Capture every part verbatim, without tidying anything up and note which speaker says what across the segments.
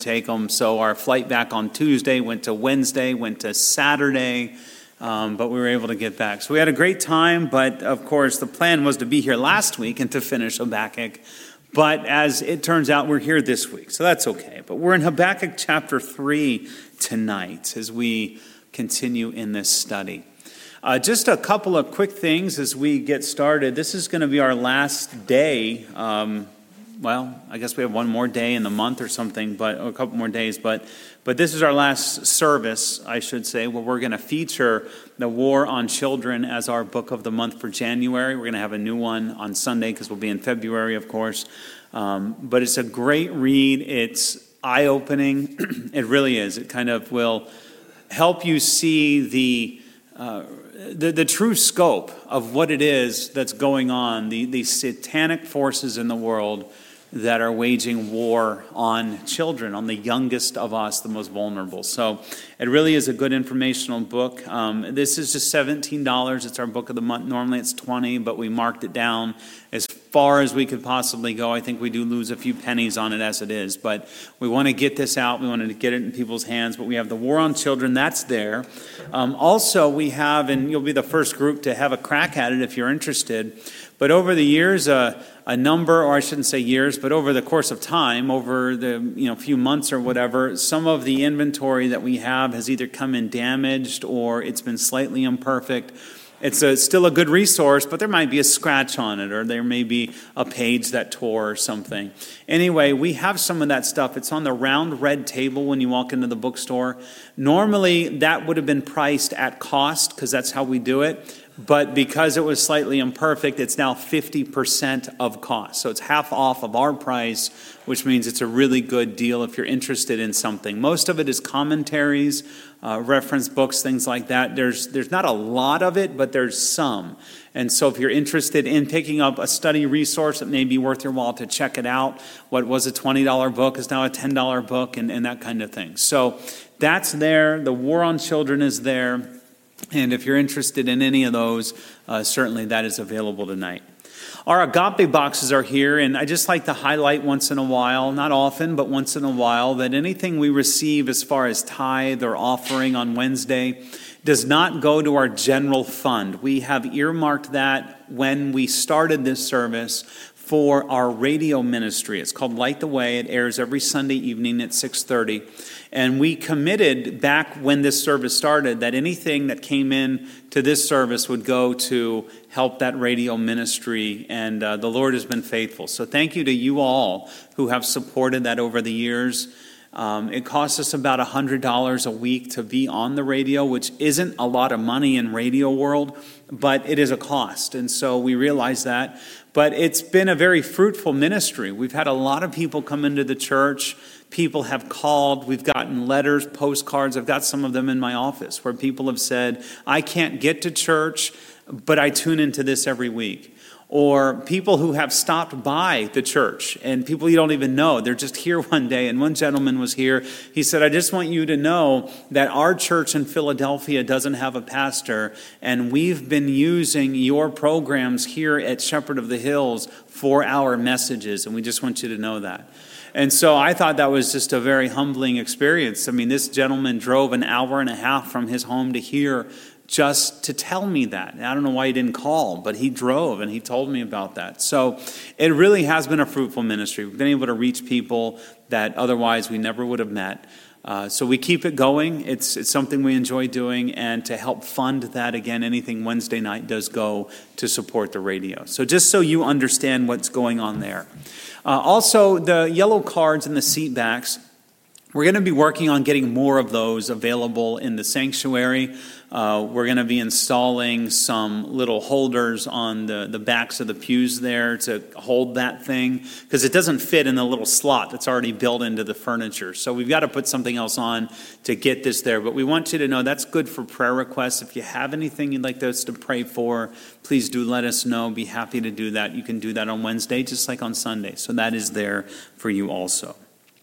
Speaker 1: take them. So our flight back on Tuesday went to Wednesday, went to Saturday, um, but we were able to get back. So we had a great time, but of course the plan was to be here last week and to finish Habakkuk. But as it turns out, we're here this week, so that's okay. But we're in Habakkuk chapter three tonight as we continue in this study. Uh, just a couple of quick things as we get started. This is going to be our last day. Um, well, I guess we have one more day in the month or something, but or a couple more days. But but this is our last service, I should say, where we're going to feature the War on Children as our book of the month for January. We're going to have a new one on Sunday because we'll be in February, of course. Um, but it's a great read. It's eye-opening. It really is. It kind of will help you see the uh, the, the true scope of what it is that's going on, the, the satanic forces in the world that are waging war on children, on the youngest of us, the most vulnerable. So it really is a good informational book. Um, this is just seventeen dollars. It's our book of the month. Normally it's twenty dollars, but we marked it down as far as we could possibly go. I think we do lose a few pennies on it as it is, but we want to get this out. We want to get it in people's hands, but we have the War on Children. That's there. Um, also, we have, and you'll be the first group to have a crack at it if you're interested, but over the years, uh, a number, or I shouldn't say years, but over the course of time, over the you know few months or whatever, some of the inventory that we have has either come in damaged or it's been slightly imperfect. It's a, still a good resource, but there might be a scratch on it, or there may be a page that tore or something. Anyway, we have some of that stuff. It's on the round red table when you walk into the bookstore. Normally, that would have been priced at cost, because that's how we do it. But because it was slightly imperfect, it's now fifty percent of cost. So it's half off of our price, which means it's a really good deal if you're interested in something. Most of it is commentaries, uh, reference books, things like that. There's there's not a lot of it, but there's some. And so if you're interested in picking up a study resource, it may be worth your while to check it out. What was a twenty dollars book is now a ten dollars book, and, and that kind of thing. So that's there. The War on Children is there. And if you're interested in any of those, uh, certainly that is available tonight. Our agape boxes are here, and I just like to highlight once in a while, not often, but once in a while, that anything we receive as far as tithe or offering on Wednesday does not go to our general fund. We have earmarked that when we started this service for our radio ministry. It's called Light the Way. It airs every Sunday evening at six thirty. And we committed back when this service started that anything that came in to this service would go to help that radio ministry. And uh, the Lord has been faithful. So thank you to you all who have supported that over the years. Um, it costs us about one hundred dollars a week to be on the radio, which isn't a lot of money in radio world, but it is a cost. And so we realize that. But it's been a very fruitful ministry. We've had a lot of people come into the church. People have called. We've gotten letters, postcards. I've got some of them in my office where people have said, I can't get to church, but I tune into this every week. Or people who have stopped by the church, and people you don't even know. They're just here one day. And one gentleman was here. He said, I just want you to know that our church in Philadelphia doesn't have a pastor, and we've been using your programs here at Shepherd of the Hills for our messages, and we just want you to know that. And so I thought that was just a very humbling experience. I mean, this gentleman drove an hour and a half from his home to here just to tell me that. I don't know why he didn't call, but he drove and he told me about that. So it really has been a fruitful ministry. We've been able to reach people that otherwise we never would have met. Uh, so we keep it going. It's it's something we enjoy doing, and to help fund that, again, anything Wednesday night does go to support the radio. So just so you understand what's going on there. Uh, also, the yellow cards and the seat backs, we're going to be working on getting more of those available in the sanctuary. Uh, we're going to be installing some little holders on the, the backs of the pews there to hold that thing, because it doesn't fit in the little slot that's already built into the furniture. So we've got to put something else on to get this there. But we want you to know that's good for prayer requests. If you have anything you'd like us to pray for, please do let us know. Be happy to do that. You can do that on Wednesday just like on Sunday. So that is there for you also.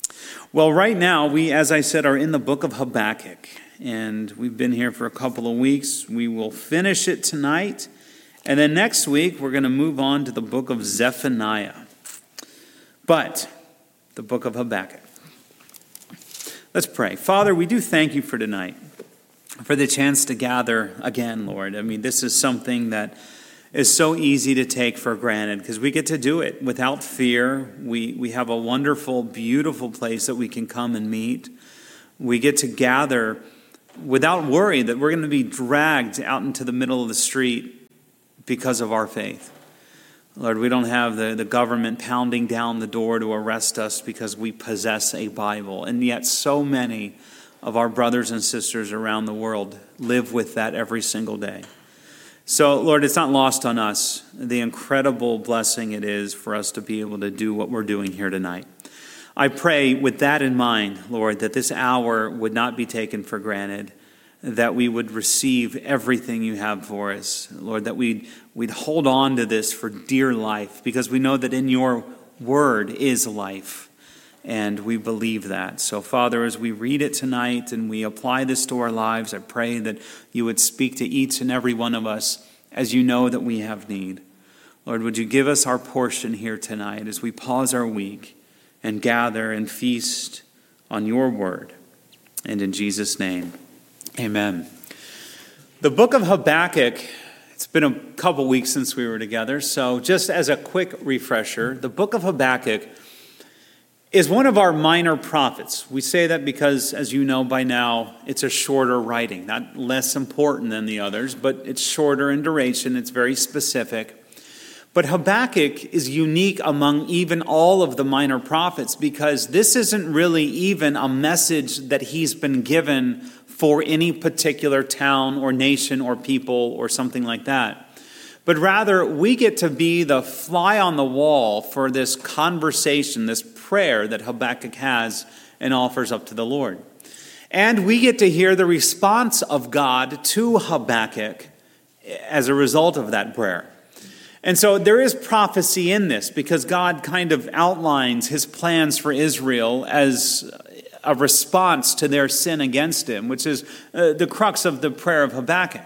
Speaker 1: Well, right now, we, as I said, are in the book of Habakkuk. And we've been here for a couple of weeks. We will finish it tonight. And then next week, we're going to move on to the book of Zephaniah. But the book of Habakkuk. Let's pray. Father, we do thank you for tonight, for the chance to gather again, Lord. I mean, this is something that is so easy to take for granted because we get to do it without fear. We, we have a wonderful, beautiful place that we can come and meet. We get to gather without worry that we're going to be dragged out into the middle of the street because of our faith. Lord, we don't have the, the government pounding down the door to arrest us because we possess a Bible. And yet so many of our brothers and sisters around the world live with that every single day. So, Lord, it's not lost on us the incredible blessing it is for us to be able to do what we're doing here tonight. I pray with that in mind, Lord, that this hour would not be taken for granted, that we would receive everything you have for us. Lord, that we'd, we'd hold on to this for dear life, because we know that in your word is life, and we believe that. So, Father, as we read it tonight and we apply this to our lives, I pray that you would speak to each and every one of us as you know that we have need. Lord, would you give us our portion here tonight as we pause our week and gather and feast on your word. And in Jesus' name, amen. The book of Habakkuk, it's been a couple weeks since we were together, so just as a quick refresher, the book of Habakkuk is one of our minor prophets. We say that because, as you know by now, it's a shorter writing, not less important than the others, but it's shorter in duration, it's very specific. But Habakkuk is unique among even all of the minor prophets because this isn't really even a message that he's been given for any particular town or nation or people or something like that. But rather, we get to be the fly on the wall for this conversation, this prayer that Habakkuk has and offers up to the Lord. And we get to hear the response of God to Habakkuk as a result of that prayer. And so there is prophecy in this because God kind of outlines his plans for Israel as a response to their sin against him, which is uh, the crux of the prayer of Habakkuk.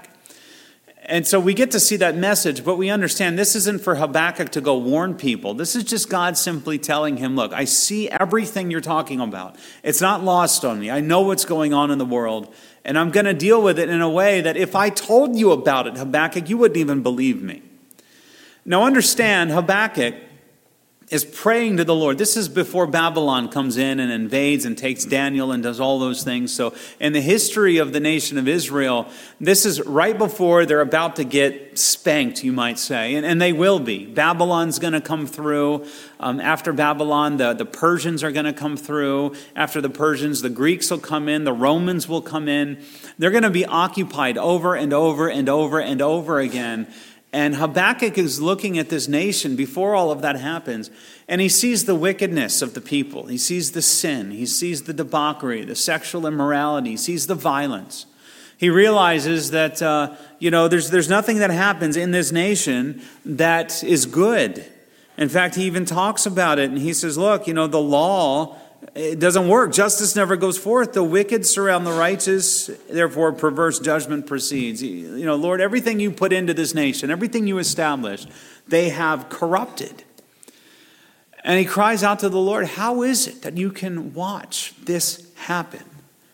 Speaker 1: And so we get to see that message, but we understand this isn't for Habakkuk to go warn people. This is just God simply telling him, look, I see everything you're talking about. It's not lost on me. I know what's going on in the world, and I'm going to deal with it in a way that if I told you about it, Habakkuk, you wouldn't even believe me. Now understand, Habakkuk is praying to the Lord. This is before Babylon comes in and invades and takes Daniel and does all those things. So in the history of the nation of Israel, this is right before they're about to get spanked, you might say. And, and they will be. Babylon's going to come through. Um, after Babylon, the, the Persians are going to come through. After the Persians, the Greeks will come in. The Romans will come in. They're going to be occupied over and over and over and over again. And Habakkuk is looking at this nation before all of that happens, and he sees the wickedness of the people. He sees the sin. He sees the debauchery, the sexual immorality. He sees the violence. He realizes that, uh, you know, there's, there's nothing that happens in this nation that is good. In fact, he even talks about it, and he says, look, you know, the law, it doesn't work. Justice never goes forth. The wicked surround the righteous. Therefore, perverse judgment proceeds. You know, Lord, everything you put into this nation, everything you established, they have corrupted. And he cries out to the Lord, how is it that you can watch this happen?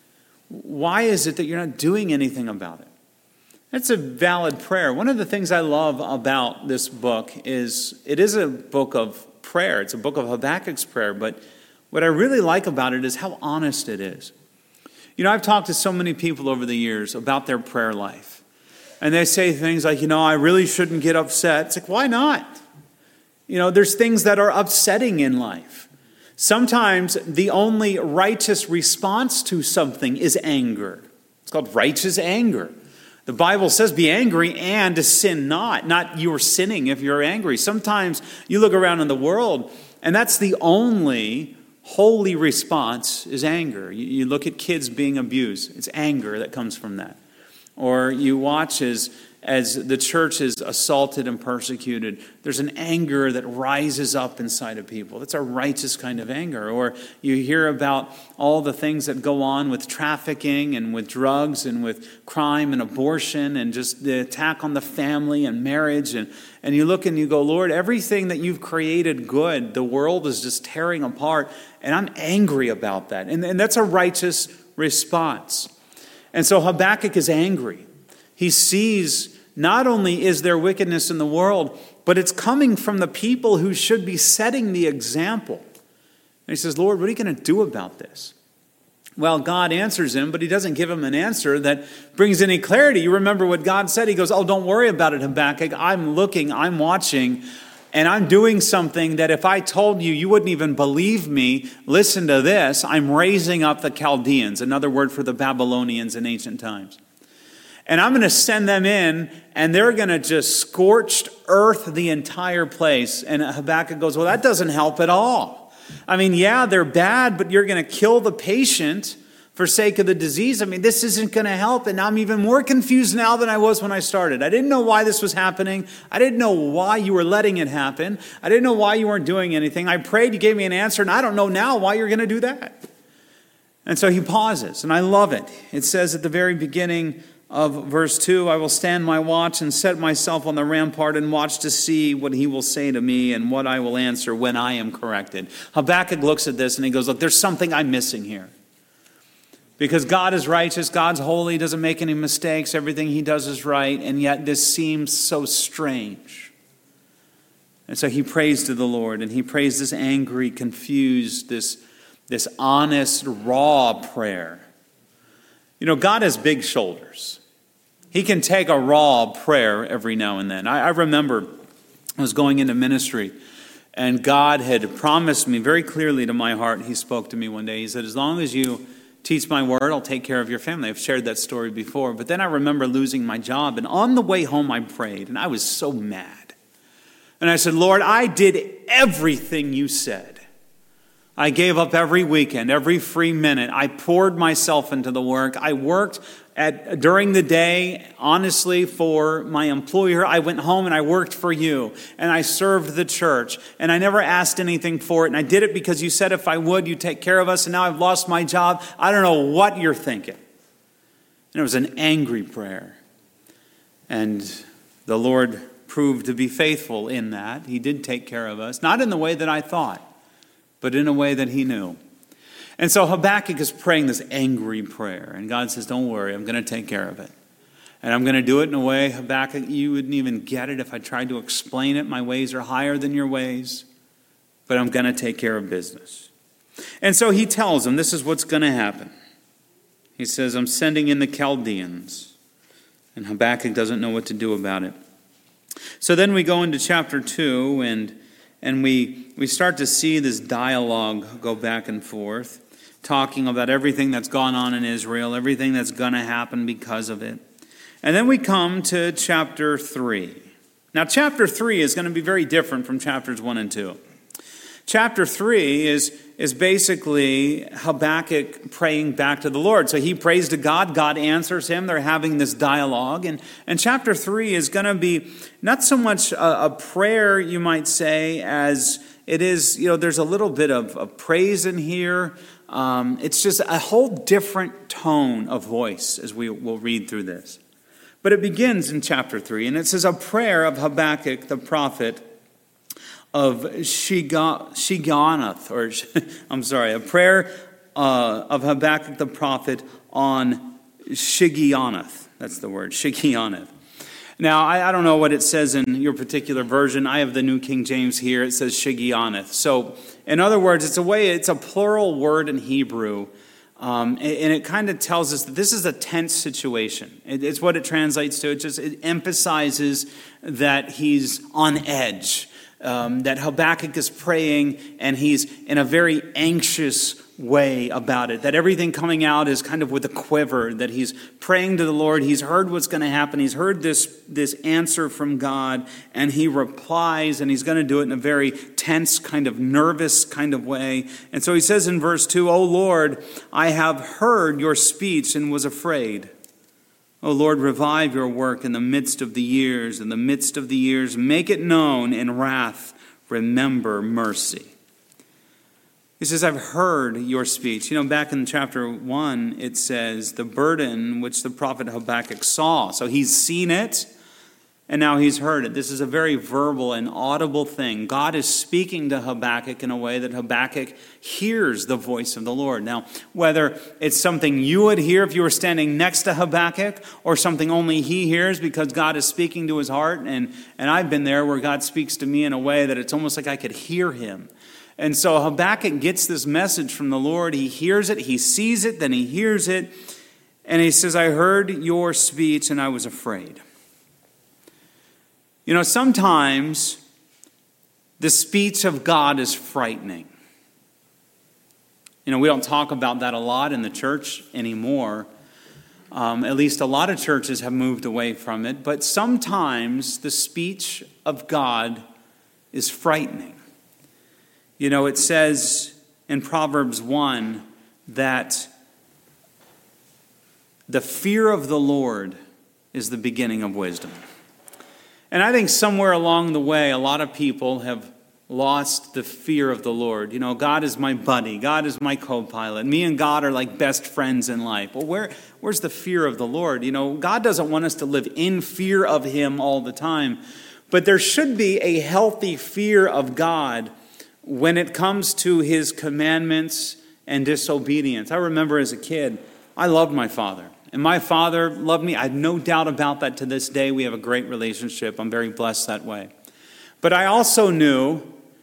Speaker 1: Why is it that you're not doing anything about it? That's a valid prayer. One of the things I love about this book is it is a book of prayer. It's a book of Habakkuk's prayer, but what I really like about it is how honest it is. You know, I've talked to so many people over the years about their prayer life. And they say things like, you know, I really shouldn't get upset. It's like, why not? You know, there's things that are upsetting in life. Sometimes the only righteous response to something is anger. It's called righteous anger. The Bible says be angry and sin not. Not you're sinning if you're angry. Sometimes you look around in the world and that's the only holy response is anger. You, you look at kids being abused. It's anger that comes from that. Or you watch as, as the church is assaulted and persecuted, there's an anger that rises up inside of people. That's a righteous kind of anger. Or you hear about all the things that go on with trafficking and with drugs and with crime and abortion and just the attack on the family and marriage. And, and you look and you go, Lord, everything that you've created good, the world is just tearing apart. And I'm angry about that. And, and that's a righteous response. And so Habakkuk is angry. He sees not only is there wickedness in the world, but it's coming from the people who should be setting the example. And he says, Lord, what are you going to do about this? Well, God answers him, but he doesn't give him an answer that brings any clarity. You remember what God said. He goes, oh, don't worry about it, Habakkuk. I'm looking, I'm watching, and I'm doing something that if I told you, you wouldn't even believe me. Listen to this. I'm raising up the Chaldeans, another word for the Babylonians in ancient times. And I'm going to send them in, and they're going to just scorched earth the entire place. And Habakkuk goes, well, that doesn't help at all. I mean, yeah, they're bad, but you're going to kill the patient for sake of the disease. I mean, this isn't going to help. And I'm even more confused now than I was when I started. I didn't know why this was happening. I didn't know why you were letting it happen. I didn't know why you weren't doing anything. I prayed, you gave me an answer, and I don't know now why you're going to do that. And so he pauses, and I love it. It says at the very beginning of verse two, I will stand my watch and set myself on the rampart and watch to see what he will say to me and what I will answer when I am corrected. Habakkuk looks at this and he goes, look, there's something I'm missing here. Because God is righteous, God's holy, doesn't make any mistakes, everything he does is right, and yet this seems so strange. And so he prays to the Lord, and he prays this angry, confused, this, this honest, raw prayer. You know, God has big shoulders. He can take a raw prayer every now and then. I, I remember I was going into ministry, and God had promised me very clearly to my heart. He spoke to me one day. He said, as long as you teach my word, I'll take care of your family. I've shared that story before. But then I remember losing my job, and on the way home I prayed, and I was so mad. And I said, Lord, I did everything you said. I gave up every weekend, every free minute. I poured myself into the work. I worked at during the day, honestly, for my employer. I went home and I worked for you. And I served the church. And I never asked anything for it. And I did it because you said if I would, you'd take care of us. And now I've lost my job. I don't know what you're thinking. And it was an angry prayer. And the Lord proved to be faithful in that. He did take care of us. Not in the way that I thought, but in a way that he knew. And so Habakkuk is praying this angry prayer. And God says, don't worry, I'm going to take care of it. And I'm going to do it in a way, Habakkuk, you wouldn't even get it if I tried to explain it. My ways are higher than your ways. But I'm going to take care of business. And so he tells him this is what's going to happen. He says, I'm sending in the Chaldeans. And Habakkuk doesn't know what to do about it. So then we go into chapter two, and And we, we start to see this dialogue go back and forth, talking about everything that's gone on in Israel, everything that's going to happen because of it. And then we come to chapter three. Now, chapter three is going to be very different from chapters one and two. Chapter three is, is basically Habakkuk praying back to the Lord. So he prays to God, God answers him, they're having this dialogue. And, and chapter three is going to be not so much a, a prayer, you might say, as it is, you know, there's a little bit of, of praise in here. Um, it's just a whole different tone of voice as we will read through this. But it begins in chapter three, and it says, a prayer of Habakkuk the prophet of Shigionoth, or I'm sorry, a prayer uh, of Habakkuk the prophet on Shigionoth. That's the word, Shigionoth. Now, I, I don't know what it says in your particular version. I have the New King James here. It says Shigionoth. So, in other words, it's a way, it's a plural word in Hebrew. Um, and it kind of tells us that this is a tense situation. It, it's what it translates to. It just it emphasizes that he's on edge. Um, that Habakkuk is praying and he's in a very anxious way about it. That everything coming out is kind of with a quiver. That he's praying to the Lord. He's heard what's going to happen. He's heard this, this answer from God. And he replies, and he's going to do it in a very tense, kind of nervous kind of way. And so he says in verse two, O Lord, I have heard your speech and was afraid. O Lord, revive your work in the midst of the years. In the midst of the years, make it known. In wrath, remember mercy. He says, I've heard your speech. You know, back in chapter one, it says, the burden which the prophet Habakkuk saw. So he's seen it, and now he's heard it. This is a very verbal and audible thing. God is speaking to Habakkuk in a way that Habakkuk hears the voice of the Lord. Now, whether it's something you would hear if you were standing next to Habakkuk, or something only he hears because God is speaking to his heart, and, and I've been there where God speaks to me in a way that it's almost like I could hear him. And so Habakkuk gets this message from the Lord. He hears it, he sees it, then he hears it, and he says, I heard your speech and I was afraid. You know, sometimes the speech of God is frightening. You know, we don't talk about that a lot in the church anymore. Um, at least a lot of churches have moved away from it. But sometimes the speech of God is frightening. You know, it says in Proverbs one that the fear of the Lord is the beginning of wisdom. And I think somewhere along the way, a lot of people have lost the fear of the Lord. You know, God is my buddy. God is my co-pilot. Me and God are like best friends in life. Well, where, where's the fear of the Lord? You know, God doesn't want us to live in fear of him all the time. But there should be a healthy fear of God when it comes to his commandments and disobedience. I remember as a kid, I loved my father. And my father loved me. I have no doubt about that to this day. We have a great relationship. I'm very blessed that way. But I also knew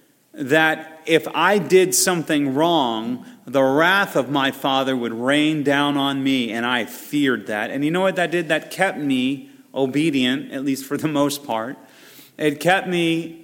Speaker 1: that if I did something wrong, the wrath of my father would rain down on me, and I feared that. And you know what that did? That kept me obedient, at least for the most part. It kept me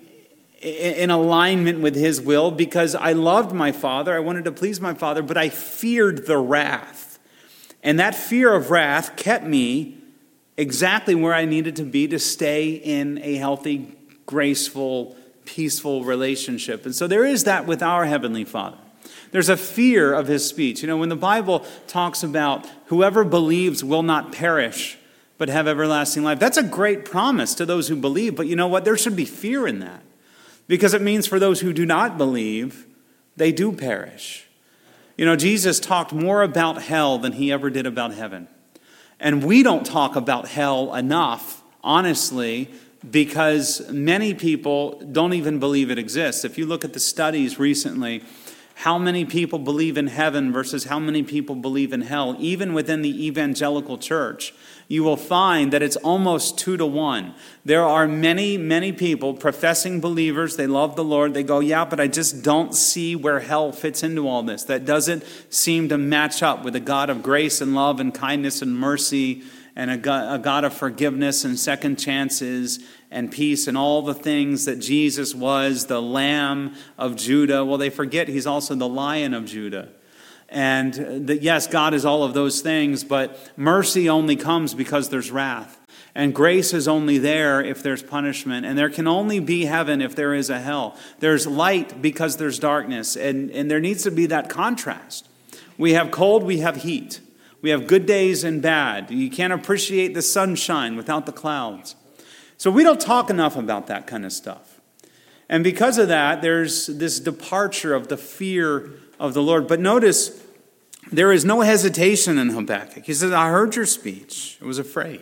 Speaker 1: in alignment with his will because I loved my father. I wanted to please my father, but I feared the wrath. And that fear of wrath kept me exactly where I needed to be to stay in a healthy, graceful, peaceful relationship. And so there is that with our Heavenly Father. There's a fear of his speech. You know, when the Bible talks about whoever believes will not perish, but have everlasting life, that's a great promise to those who believe. But you know what? There should be fear in that. Because it means for those who do not believe, they do perish. You know, Jesus talked more about hell than he ever did about heaven. And we don't talk about hell enough, honestly, because many people don't even believe it exists. If you look at the studies recently, how many people believe in heaven versus how many people believe in hell, even within the evangelical church, you will find that it's almost two to one. There are many, many people, professing believers, they love the Lord, they go, yeah, but I just don't see where hell fits into all this. That doesn't seem to match up with a God of grace and love and kindness and mercy and a God, a God of forgiveness and second chances and peace and all the things that Jesus was, the Lamb of Judah. Well, they forget he's also the Lion of Judah. And that, yes, God is all of those things, but mercy only comes because there's wrath. And grace is only there if there's punishment. And there can only be heaven if there is a hell. There's light because there's darkness. And, and there needs to be that contrast. We have cold, we have heat. We have good days and bad. You can't appreciate the sunshine without the clouds. So we don't talk enough about that kind of stuff. And because of that, there's this departure of the fear of the Lord. But notice, there is no hesitation in Habakkuk. He says, I heard your speech. I was afraid.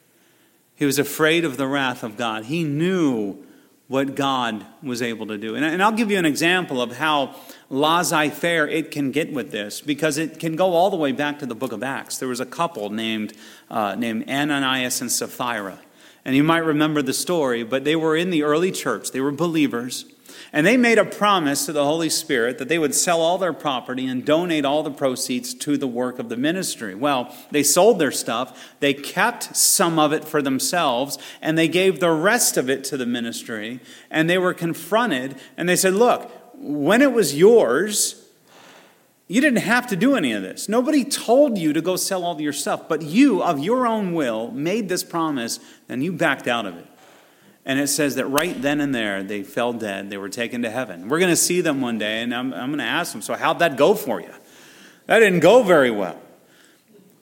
Speaker 1: He was afraid of the wrath of God. He knew what God was able to do. And, and I'll give you an example of how laissez-faire it can get with this, because it can go all the way back to the book of Acts. There was a couple named, uh, named Ananias and Sapphira. And you might remember the story, but they were in the early church. They were believers. And they made a promise to the Holy Spirit that they would sell all their property and donate all the proceeds to the work of the ministry. Well, they sold their stuff. They kept some of it for themselves, and they gave the rest of it to the ministry. And they were confronted, and they said, look, when it was yours, you didn't have to do any of this. Nobody told you to go sell all your stuff, but you, of your own will, made this promise, and you backed out of it. And it says that right then and there, they fell dead. They were taken to heaven. We're going to see them one day, and I'm, I'm going to ask them, so how'd that go for you? That didn't go very well.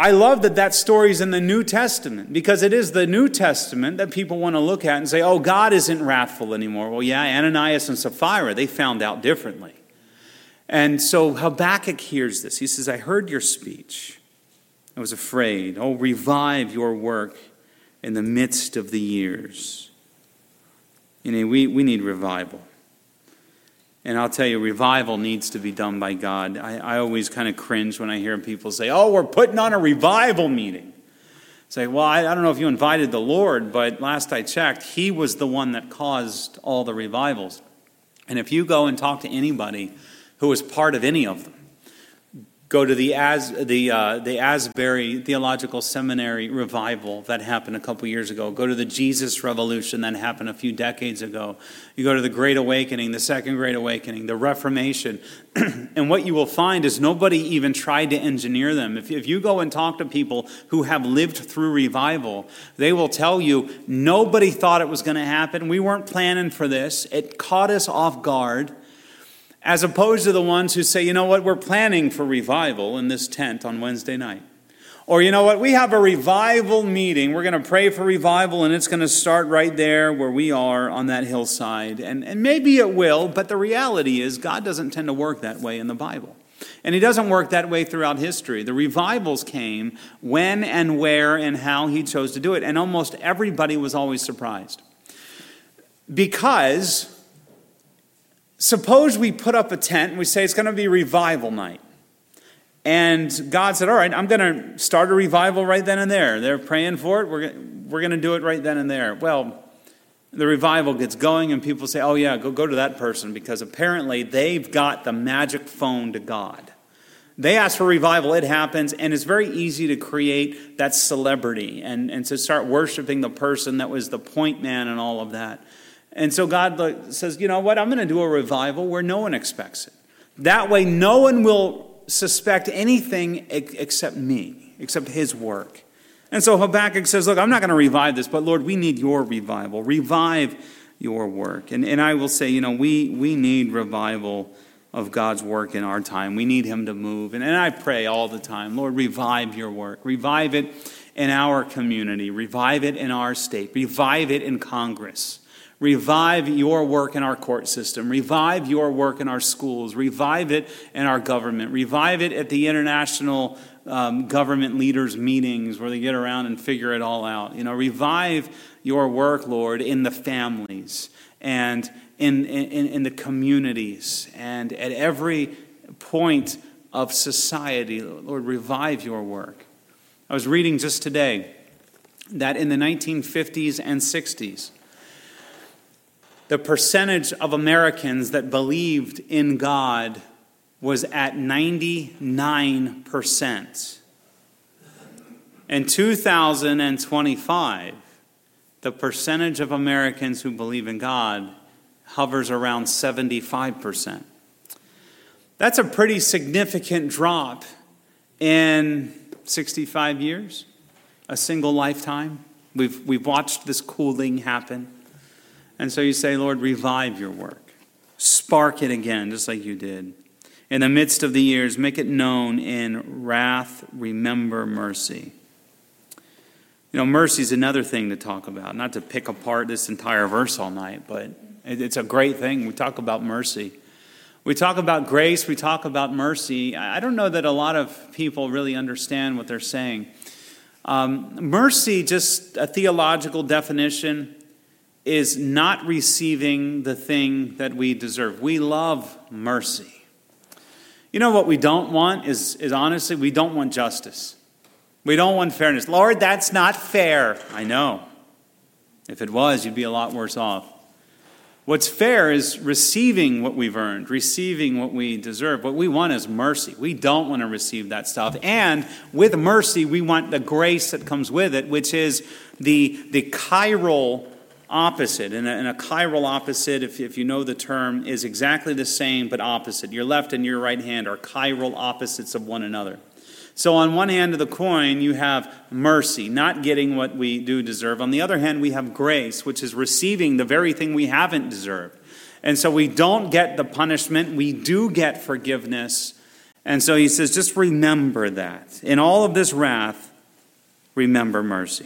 Speaker 1: I love that that story's in the New Testament, because it is the New Testament that people want to look at and say, oh, God isn't wrathful anymore. Well, yeah, Ananias and Sapphira, they found out differently. And so Habakkuk hears this. He says, I heard your speech. I was afraid. Oh, revive your work in the midst of the years. You know, we, we need revival. And I'll tell you, revival needs to be done by God. I, I always kind of cringe when I hear people say, oh, we're putting on a revival meeting. Say, well, I, I don't know if you invited the Lord, but last I checked, he was the one that caused all the revivals. And if you go and talk to anybody who was part of any of them, go to the As the uh, the Asbury Theological Seminary revival that happened a couple years ago. Go to the Jesus Revolution that happened a few decades ago. You go to the Great Awakening, the Second Great Awakening, the Reformation. And what you will find is nobody even tried to engineer them. If, if you go and talk to people who have lived through revival, they will tell you nobody thought it was going to happen. We weren't planning for this. It caught us off guard. As opposed to the ones who say, you know what, we're planning for revival in this tent on Wednesday night. Or, you know what, we have a revival meeting. We're going to pray for revival, and it's going to start right there where we are on that hillside. And, and maybe it will, but the reality is God doesn't tend to work that way in the Bible. And he doesn't work that way throughout history. The revivals came when and where and how he chose to do it. And almost everybody was always surprised. Because suppose we put up a tent and we say it's going to be revival night. And God said, all right, I'm going to start a revival right then and there. They're praying for it. We're, we're going to do it right then and there. Well, the revival gets going and people say, oh yeah, go, go to that person because apparently they've got the magic phone to God. They ask for revival, it happens, and it's very easy to create that celebrity and, and to start worshiping the person that was the point man and all of that. And so God says, you know what, I'm going to do a revival where no one expects it. That way no one will suspect anything except me, except his work. And so Habakkuk says, look, I'm not going to revive this, but Lord, we need your revival. Revive your work. And, and I will say, you know, we, we need revival of God's work in our time. We need him to move. And, and I pray all the time, Lord, revive your work. Revive it in our community. Revive it in our state. Revive it in Congress. Revive your work in our court system. Revive your work in our schools. Revive it in our government. Revive it at the international um, government leaders' meetings where they get around and figure it all out. You know, revive your work, Lord, in the families and in, in, in the communities and at every point of society. Lord, revive your work. I was reading just today that in the nineteen fifties and sixties, the percentage of Americans that believed in God was at ninety-nine percent. In two thousand twenty-five, the percentage of Americans who believe in God hovers around seventy-five percent. That's a pretty significant drop in sixty-five years, a single lifetime. We've, we've watched this cooling happen. And so you say, Lord, revive your work. Spark it again, just like you did. In the midst of the years, make it known in wrath, remember mercy. You know, mercy is another thing to talk about. Not to pick apart this entire verse all night, but it's a great thing. We talk about mercy. We talk about grace. We talk about mercy. I don't know that a lot of people really understand what they're saying. Um, mercy, just a theological definition, is not receiving the thing that we deserve. We love mercy. You know what we don't want is, is honestly, we don't want justice. We don't want fairness. Lord, that's not fair. I know. If it was, you'd be a lot worse off. What's fair is receiving what we've earned, receiving what we deserve. What we want is mercy. We don't want to receive that stuff. And with mercy, we want the grace that comes with it, which is the, the chiral opposite. And a, and a chiral opposite, if, if you know the term, is exactly the same but opposite. Your left and your right hand are chiral opposites of one another. So on one hand of the coin, you have mercy, not getting what we do deserve. On the other hand, we have grace, which is receiving the very thing we haven't deserved. And so we don't get the punishment. We do get forgiveness. And so he says, just remember that. In all of this wrath, remember mercy.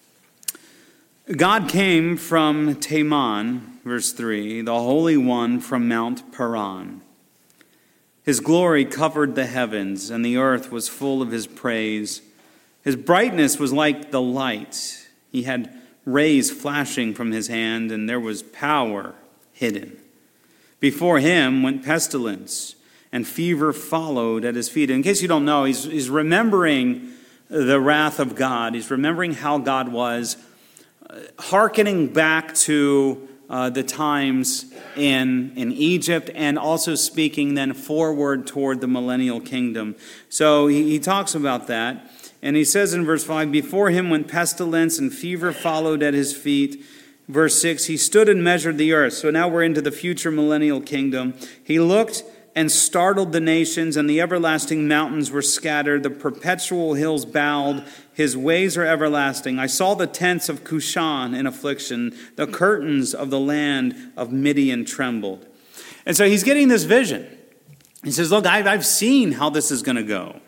Speaker 1: God came from Teman, verse three, the Holy One from Mount Paran. His glory covered the heavens, and the earth was full of his praise. His brightness was like the light. He had rays flashing from his hand, and there was power hidden. Before him went pestilence, and fever followed at his feet. In case you don't know, he's, he's remembering the wrath of God. He's remembering how God was, uh, hearkening back to uh, the times in, in Egypt, and also speaking then forward toward the millennial kingdom. So he, he talks about that. And he says in verse five, before him went pestilence, and fever followed at his feet. Verse six, he stood and measured the earth. So now we're into the future millennial kingdom. He looked and startled the nations, and the everlasting mountains were scattered. The perpetual hills bowed. His ways are everlasting. I saw the tents of Cushan in affliction. The curtains of the land of Midian trembled. And so he's getting this vision. He says, look, I've, I've seen how this is going to go.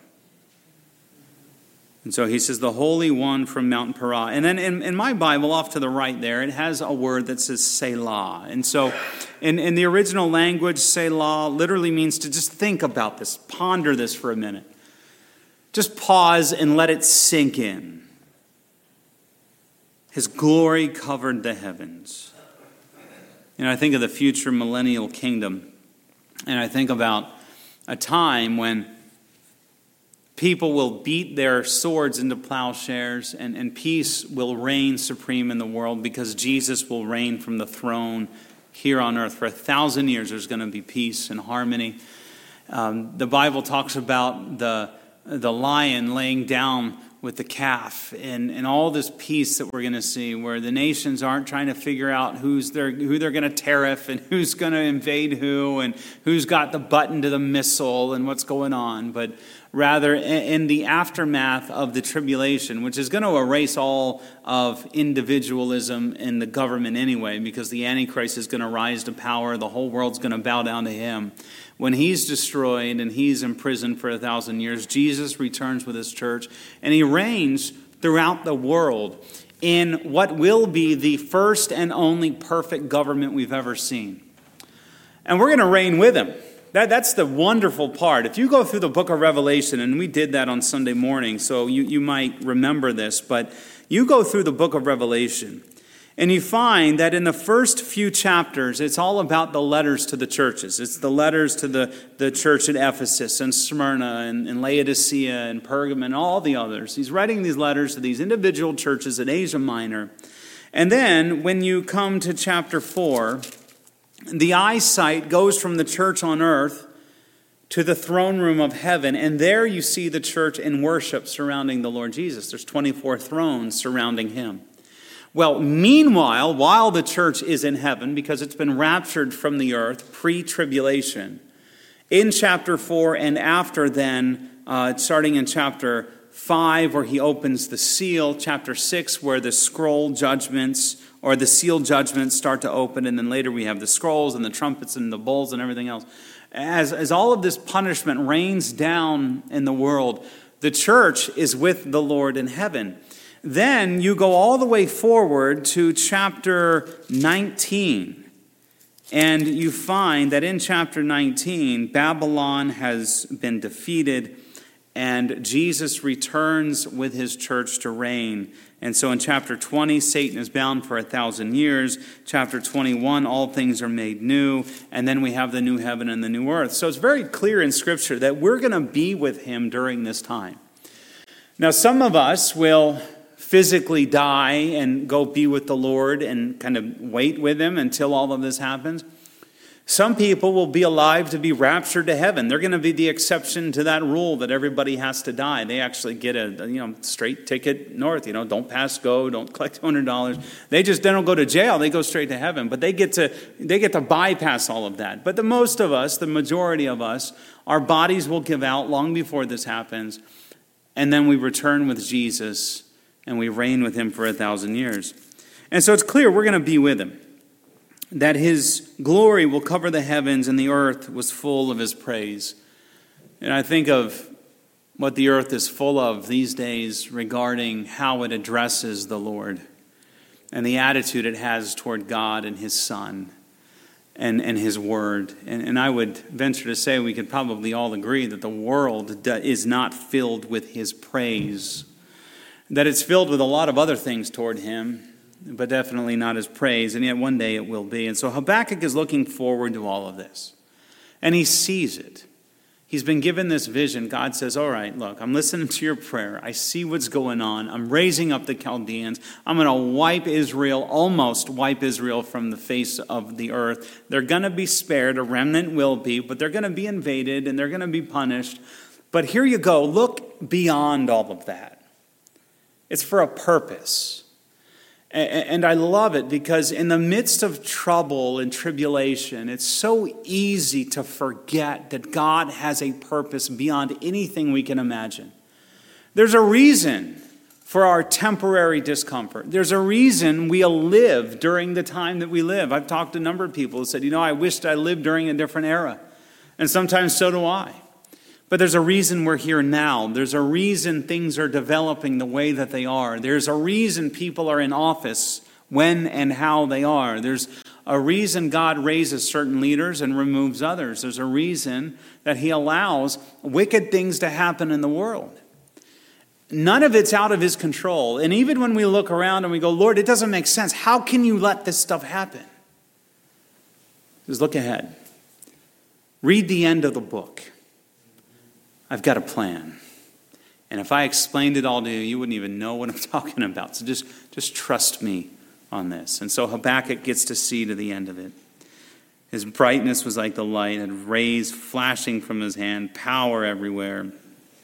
Speaker 1: And so he says, the Holy One from Mount Paran. And then in, in my Bible, off to the right there, it has a word that says Selah. And so in, in the original language, Selah literally means to just think about this, ponder this for a minute. Just pause and let it sink in. His glory covered the heavens. You know, I think of the future millennial kingdom, and I think about a time when people will beat their swords into plowshares, and, and peace will reign supreme in the world because Jesus will reign from the throne here on earth. For a thousand years, there's going to be peace and harmony. Um, the Bible talks about the, the lion laying down with the calf, and, and all this peace that we're going to see, where the nations aren't trying to figure out who's their, who they're going to tariff and who's going to invade who and who's got the button to the missile and what's going on, but rather in the aftermath of the tribulation, which is going to erase all of individualism in the government anyway, because the Antichrist is going to rise to power, the whole world's going to bow down to him. When he's destroyed and he's imprisoned for a thousand years, Jesus returns with his church, and he reigns throughout the world in what will be the first and only perfect government we've ever seen. And we're going to reign with him. That, that's the wonderful part. If you go through the book of Revelation, and we did that on Sunday morning, so you, you might remember this, but you go through the book of Revelation, and you find that in the first few chapters, it's all about the letters to the churches. It's the letters to the, the church at Ephesus and Smyrna and, and Laodicea and Pergamum and all the others. He's writing these letters to these individual churches in Asia Minor. And then when you come to chapter four, the eyesight goes from the church on earth to the throne room of heaven, and there you see the church in worship surrounding the Lord Jesus. There's twenty-four thrones surrounding him. Well, meanwhile, while the church is in heaven, because it's been raptured from the earth pre-tribulation, in chapter four and after then, uh, starting in chapter five, where he opens the seal, chapter six, where the scroll judgments or the seal judgments start to open, and then later we have the scrolls and the trumpets and the bowls and everything else. As, as all of this punishment rains down in the world, the church is with the Lord in heaven. Then you go all the way forward to chapter nineteen, and you find that in chapter nineteen, Babylon has been defeated, and Jesus returns with his church to reign. And so in chapter twenty, Satan is bound for a thousand years. Chapter twenty-one, all things are made new. And then we have the new heaven and the new earth. So it's very clear in Scripture that we're going to be with him during this time. Now, some of us will physically die and go be with the Lord and kind of wait with him until all of this happens. Some people will be alive to be raptured to heaven. They're going to be the exception to that rule that everybody has to die. They actually get a you know straight ticket north. You know, don't pass go, don't collect two hundred dollars. They just they don't go to jail. They go straight to heaven. But they get to they get to bypass all of that. But the most of us, the majority of us, our bodies will give out long before this happens, and then we return with Jesus and we reign with him for a thousand years. And so it's clear we're going to be with him, that his glory will cover the heavens and the earth was full of his praise. And I think of what the earth is full of these days regarding how it addresses the Lord and the attitude it has toward God and His Son and, and His Word. And, and I would venture to say we could probably all agree that the world is not filled with His praise, that it's filled with a lot of other things toward Him, but definitely not His praise, and yet one day it will be. And so Habakkuk is looking forward to all of this, and he sees it. He's been given this vision. God says, all right, look, I'm listening to your prayer. I see what's going on. I'm raising up the Chaldeans. I'm going to wipe Israel, almost wipe Israel from the face of the earth. They're going to be spared. A remnant will be, but they're going to be invaded and they're going to be punished. But here you go. Look beyond all of that. It's for a purpose. And I love it because in the midst of trouble and tribulation, it's so easy to forget that God has a purpose beyond anything we can imagine. There's a reason for our temporary discomfort. There's a reason we live during the time that we live. I've talked to a number of people who said, you know, I wished I lived during a different era. And sometimes so do I. But there's a reason we're here now. There's a reason things are developing the way that they are. There's a reason people are in office when and how they are. There's a reason God raises certain leaders and removes others. There's a reason that He allows wicked things to happen in the world. None of it's out of His control. And even when we look around and we go, Lord, it doesn't make sense. How can you let this stuff happen? Just look ahead. Read the end of the book. I've got a plan. And if I explained it all to you, you wouldn't even know what I'm talking about. So just, just trust me on this. And so Habakkuk gets to see to the end of it. His brightness was like the light, and rays flashing from his hand, power everywhere.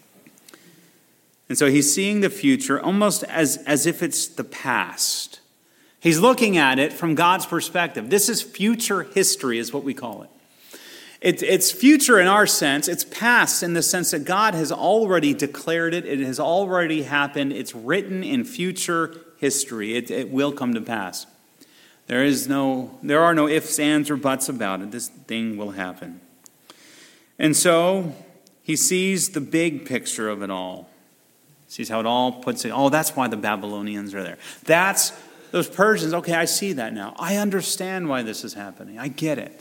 Speaker 1: And so he's seeing the future almost as, as if it's the past. He's looking at it from God's perspective. This is future history, is what we call it. It, it's future in our sense. It's past in the sense that God has already declared it. It has already happened. It's written in future history. It, it will come to pass. There is no, there are no ifs, ands, or buts about it. This thing will happen. And so he sees the big picture of it all. Sees how it all puts it. Oh, that's why the Babylonians are there. That's those Persians. Okay, I see that now. I understand why this is happening. I get it.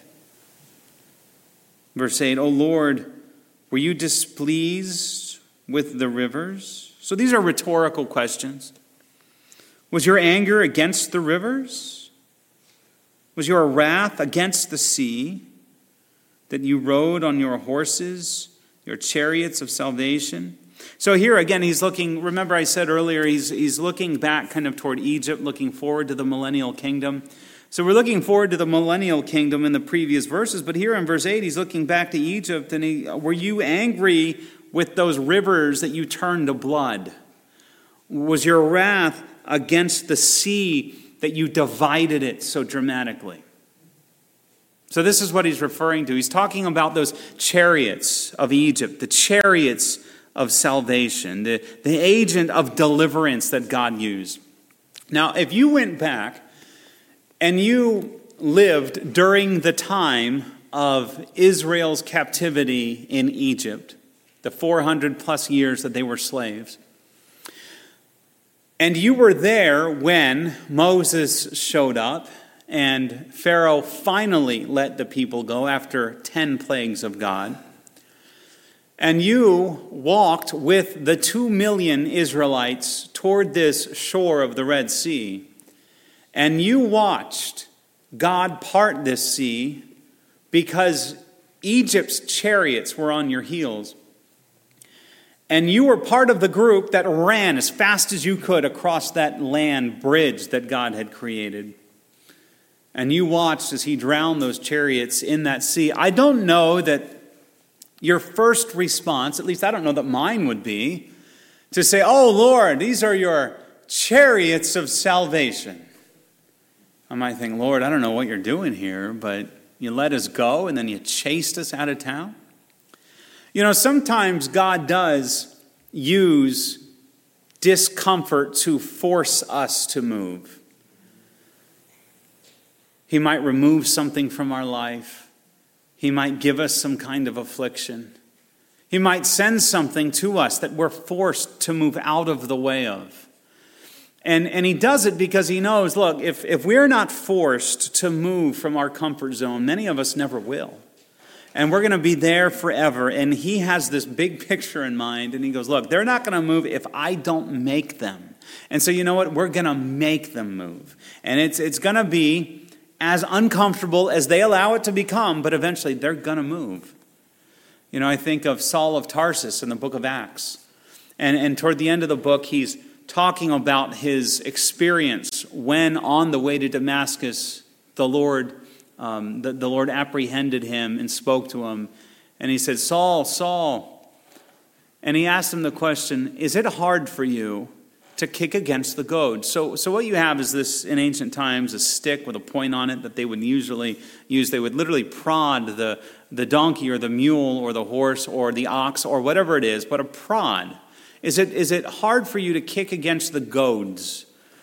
Speaker 1: Verse eight, O Lord, were you displeased with the rivers? So these are rhetorical questions. Was your anger against the rivers? Was your wrath against the sea, that you rode on your horses, your chariots of salvation? So here again, he's looking, remember I said earlier, he's, he's looking back kind of toward Egypt, looking forward to the millennial kingdom. So we're looking forward to the millennial kingdom in the previous verses, but here in verse eight, he's looking back to Egypt, and he, were you angry with those rivers that you turned to blood? Was your wrath against the sea that you divided it so dramatically? So this is what he's referring to. He's talking about those chariots of Egypt, the chariots of salvation, the, the agent of deliverance that God used. Now, if you went back and you lived during the time of Israel's captivity in Egypt, the four hundred plus years that they were slaves, and you were there when Moses showed up and Pharaoh finally let the people go after ten plagues of God, and you walked with the two million Israelites toward this shore of the Red Sea, and you watched God part this sea because Egypt's chariots were on your heels. And you were part of the group that ran as fast as you could across that land bridge that God had created. And you watched as he drowned those chariots in that sea. I don't know that your first response, at least I don't know that mine would be, to say, oh Lord, these are your chariots of salvation. I might think, Lord, I don't know what you're doing here, but you let us go and then you chased us out of town. You know, sometimes God does use discomfort to force us to move. He might remove something from our life. He might give us some kind of affliction. He might send something to us that we're forced to move out of the way of. And, and he does it because he knows, look, if, if we're not forced to move from our comfort zone, many of us never will. And we're going to be there forever. And he has this big picture in mind. And he goes, look, they're not going to move if I don't make them. And so you know what? We're going to make them move. And it's it's going to be as uncomfortable as they allow it to become, but eventually they're going to move. You know, I think of Saul of Tarsus in the book of Acts. And, and toward the end of the book, he's talking about his experience when on the way to Damascus, the Lord, um, the, the Lord apprehended him and spoke to him. And he said, Saul, Saul. And he asked him the question, is it hard for you to kick against the goad? So, so what you have is this, in ancient times, a stick with a point on it that they would usually use. They would literally prod the, the donkey or the mule or the horse or the ox or whatever it is, but a prod. Is it, is it hard for you to kick against the goads?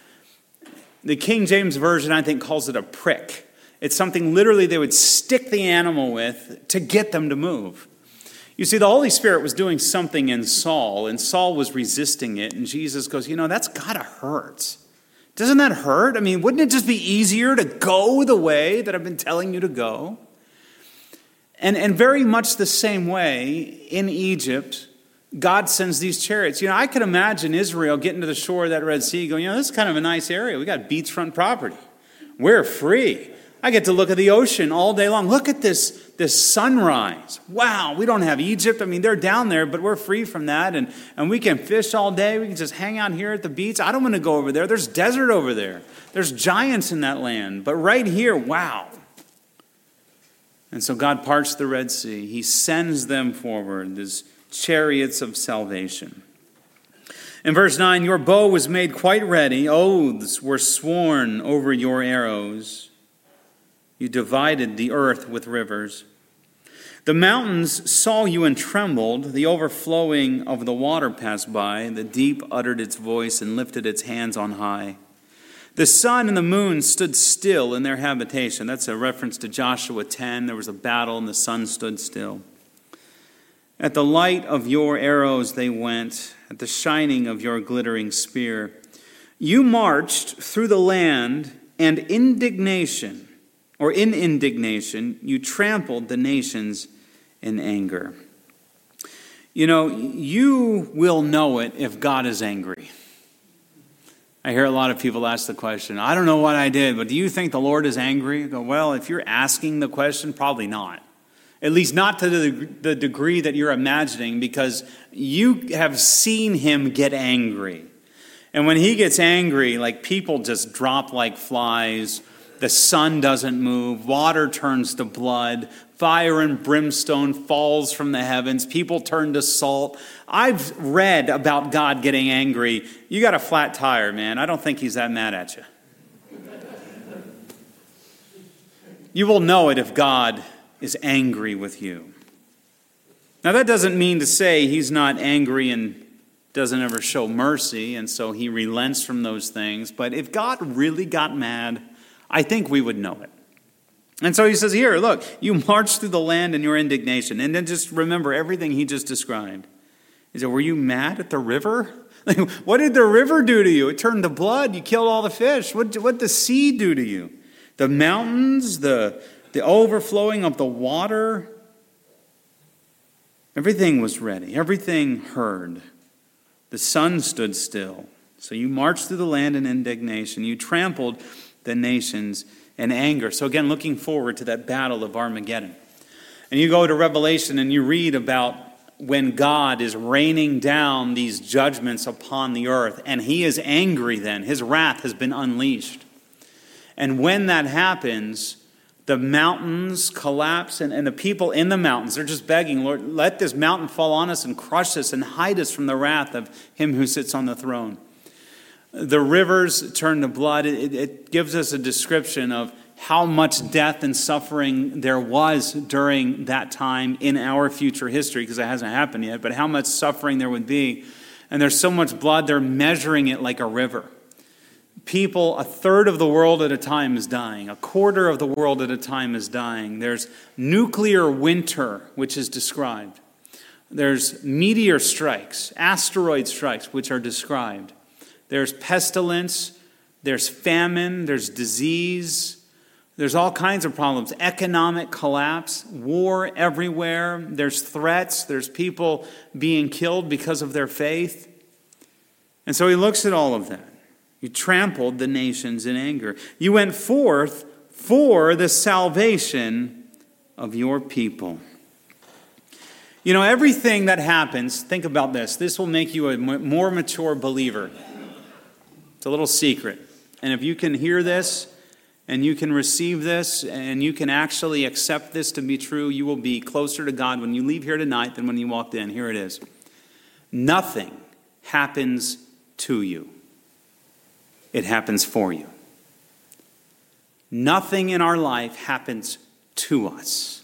Speaker 1: The King James Version, I think, calls it a prick. It's something literally they would stick the animal with to get them to move. You see, the Holy Spirit was doing something in Saul, and Saul was resisting it, and Jesus goes, you know, that's got to hurt. Doesn't that hurt? I mean, wouldn't it just be easier to go the way that I've been telling you to go? And, and very much the same way, in Egypt, God sends these chariots. You know, I could imagine Israel getting to the shore of that Red Sea going, you know, this is kind of a nice area. We got beachfront property. We're free. I get to look at the ocean all day long. Look at this, this sunrise. Wow, we don't have Egypt. I mean, they're down there, but we're free from that. And, and we can fish all day. We can just hang out here at the beach. I don't want to go over there. There's desert over there. There's giants in that land. But right here, wow. And so God parts the Red Sea. He sends them forward, these chariots of salvation. In verse nine, your bow was made quite ready. Oaths were sworn over your arrows. You divided the earth with rivers. The mountains saw you and trembled. The overflowing of the water passed by. The deep uttered its voice and lifted its hands on high. The sun and the moon stood still in their habitation. That's a reference to Joshua ten. There was a battle and the sun stood still. At the light of your arrows they went, at the shining of your glittering spear. You marched through the land, and indignation, or in indignation, you trampled the nations in anger. You know, you will know it if God is angry. I hear a lot of people ask the question, I don't know what I did, but do you think the Lord is angry? I go, well, if you're asking the question, probably not. At least not to the, the degree that you're imagining, because you have seen him get angry. And when he gets angry, like people just drop like flies. The sun doesn't move. Water turns to blood. Fire and brimstone falls from the heavens. People turn to salt. I've read about God getting angry. You got a flat tire, man. I don't think he's that mad at you. You will know it if God is angry with you. Now that doesn't mean to say he's not angry and doesn't ever show mercy, and so he relents from those things. But if God really got mad, I think we would know it. And so he says here, look, you marched through the land in your indignation. And then just remember everything he just described. He said, were you mad at the river? Like, what did the river do to you? It turned to blood. You killed all the fish. What what did the sea do to you? The mountains, the, the overflowing of the water. Everything was ready. Everything heard. The sun stood still. So you marched through the land in indignation. You trampled the nations in anger. So again, looking forward to that battle of Armageddon. And you go to Revelation and you read about when God is raining down these judgments upon the earth. And he is angry then. His wrath has been unleashed. And when that happens, the mountains collapse, and, and the people in the mountains, they're just begging, Lord, let this mountain fall on us and crush us and hide us from the wrath of him who sits on the throne. The rivers turn to blood. It, it gives us a description of how much death and suffering there was during that time in our future history, because it hasn't happened yet, but how much suffering there would be. And there's so much blood, they're measuring it like a river. People, a third of the world at a time is dying. A quarter of the world at a time is dying. There's nuclear winter, which is described. There's meteor strikes, asteroid strikes, which are described. There's pestilence, there's famine, there's disease, there's all kinds of problems. Economic collapse, war everywhere, there's threats, there's people being killed because of their faith. And so he looks at all of that. You trampled the nations in anger. You went forth for the salvation of your people. You know, everything that happens, think about this. This will make you a more mature believer. It's a little secret. And if you can hear this and you can receive this and you can actually accept this to be true, you will be closer to God when you leave here tonight than when you walked in. Here it is. Nothing happens to you. It happens for you. Nothing in our life happens to us.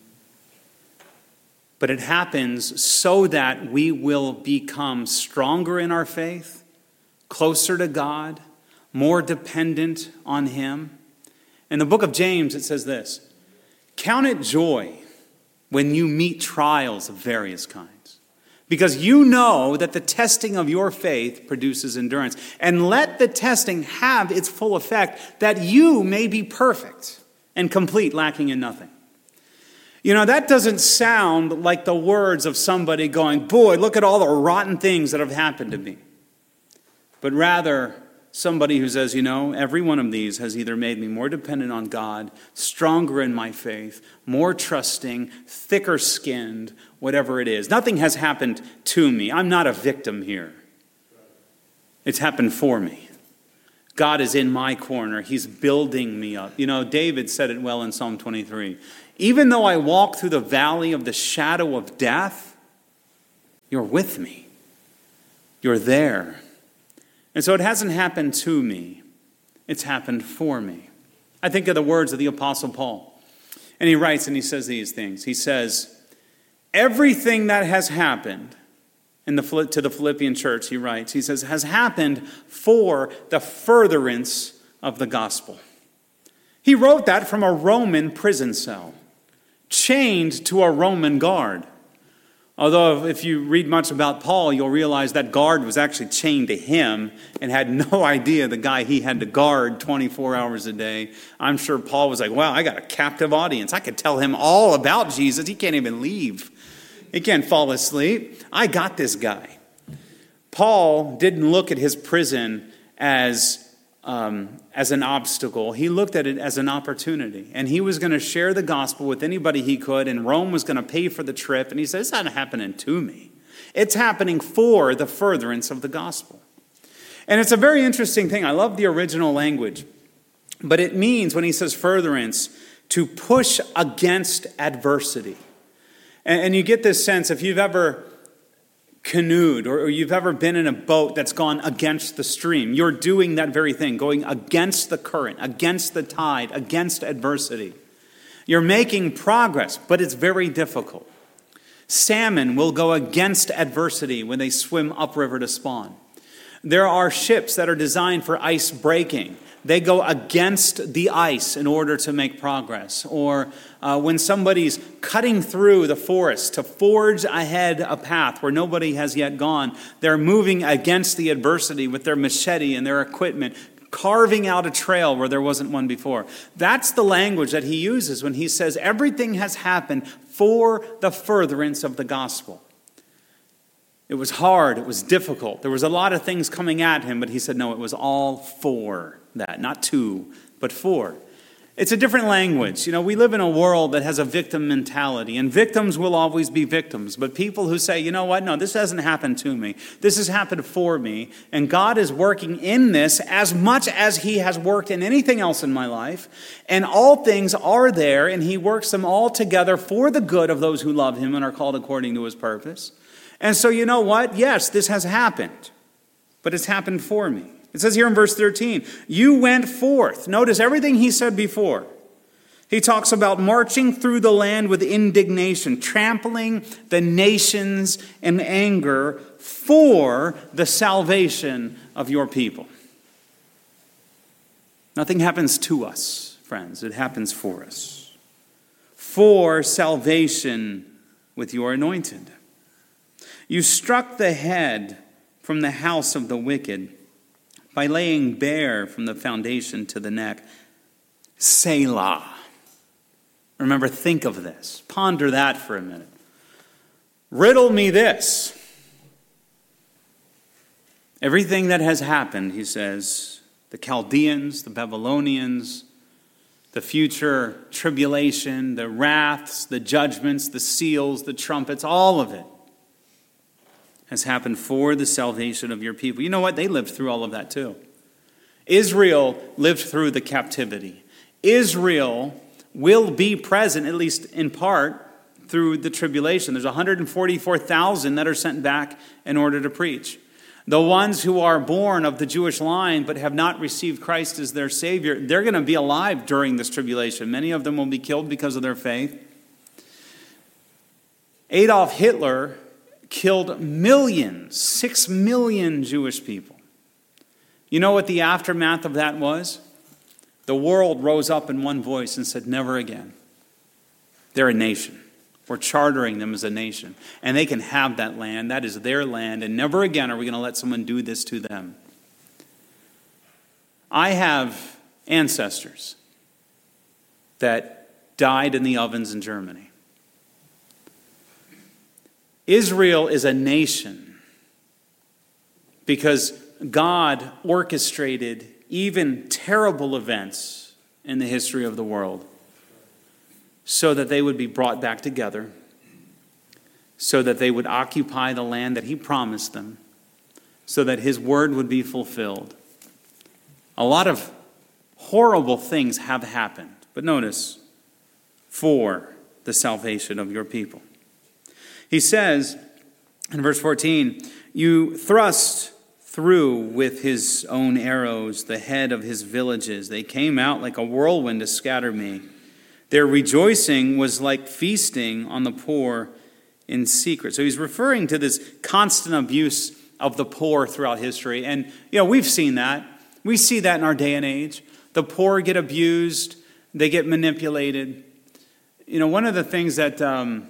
Speaker 1: But it happens so that we will become stronger in our faith, closer to God, more dependent on Him. In the book of James, it says this: count it joy when you meet trials of various kinds, because you know that the testing of your faith produces endurance. And let the testing have its full effect, that you may be perfect and complete, lacking in nothing. You know, that doesn't sound like the words of somebody going, boy, look at all the rotten things that have happened to me. But rather, somebody who says, you know, every one of these has either made me more dependent on God, stronger in my faith, more trusting, thicker skinned, whatever it is. Nothing has happened to me. I'm not a victim here. It's happened for me. God is in my corner. He's building me up. You know, David said it well in Psalm twenty-three. Even though I walk through the valley of the shadow of death, you're with me. You're there. And so it hasn't happened to me. It's happened for me. I think of the words of the Apostle Paul. And he writes and he says these things. He says, everything that has happened in the to the Philippian church, he writes, he says, has happened for the furtherance of the gospel. He wrote that from a Roman prison cell, chained to a Roman guard. Although if you read much about Paul, you'll realize that guard was actually chained to him and had no idea the guy he had to guard twenty-four hours a day. I'm sure Paul was like, wow, I got a captive audience. I could tell him all about Jesus. He can't even leave. He can't fall asleep. I got this guy. Paul didn't look at his prison as Um, as an obstacle. He looked at it as an opportunity. And he was going to share the gospel with anybody he could, and Rome was going to pay for the trip. And he said, it's not happening to me. It's happening for the furtherance of the gospel. And it's a very interesting thing. I love the original language. But it means, when he says furtherance, to push against adversity. And, and you get this sense, if you've ever canoed or you've ever been in a boat that's gone against the stream, you're doing that very thing, going against the current, against the tide, against adversity. You're making progress, but it's very difficult. Salmon will go against adversity when they swim upriver to spawn. There are ships that are designed for ice breaking. They go against the ice in order to make progress. Or uh, when somebody's cutting through the forest to forge ahead a path where nobody has yet gone, they're moving against the adversity with their machete and their equipment, carving out a trail where there wasn't one before. That's the language that he uses when he says everything has happened for the furtherance of the gospel. It was hard. It was difficult. There was a lot of things coming at him, but he said, no, it was all for that. Not to, but for. It's a different language. You know, we live in a world that has a victim mentality, and victims will always be victims. But people who say, you know what, no, this hasn't happened to me. This has happened for me, and God is working in this as much as he has worked in anything else in my life. And all things are there, and he works them all together for the good of those who love him and are called according to his purpose. And so you know what? Yes, this has happened, but it's happened for me. It says here in verse thirteen, you went forth. Notice everything he said before. He talks about marching through the land with indignation, trampling the nations in anger for the salvation of your people. Nothing happens to us, friends. It happens for us. For salvation with your anointed. You struck the head from the house of the wicked by laying bare from the foundation to the neck. Selah. Remember, think of this. Ponder that for a minute. Riddle me this. Everything that has happened, he says, the Chaldeans, the Babylonians, the future tribulation, the wraths, the judgments, the seals, the trumpets, all of it has happened for the salvation of your people. You know what? They lived through all of that too. Israel lived through the captivity. Israel will be present, at least in part, through the tribulation. There's one hundred forty-four thousand that are sent back in order to preach. The ones who are born of the Jewish line but have not received Christ as their Savior, they're going to be alive during this tribulation. Many of them will be killed because of their faith. Adolf Hitler killed millions, six million Jewish people. You know what the aftermath of that was? The world rose up in one voice and said, never again. They're a nation. We're chartering them as a nation. And they can have that land. That is their land. And never again are we going to let someone do this to them. I have ancestors that died in the ovens in Germany. Israel is a nation because God orchestrated even terrible events in the history of the world so that they would be brought back together, so that they would occupy the land that he promised them, so that his word would be fulfilled. A lot of horrible things have happened, but notice, for the salvation of your people. He says in verse fourteen, you thrust through with his own arrows the head of his villages. They came out like a whirlwind to scatter me. Their rejoicing was like feasting on the poor in secret. So he's referring to this constant abuse of the poor throughout history. And, you know, we've seen that. We see that in our day and age. The poor get abused. They get manipulated. You know, one of the things that um,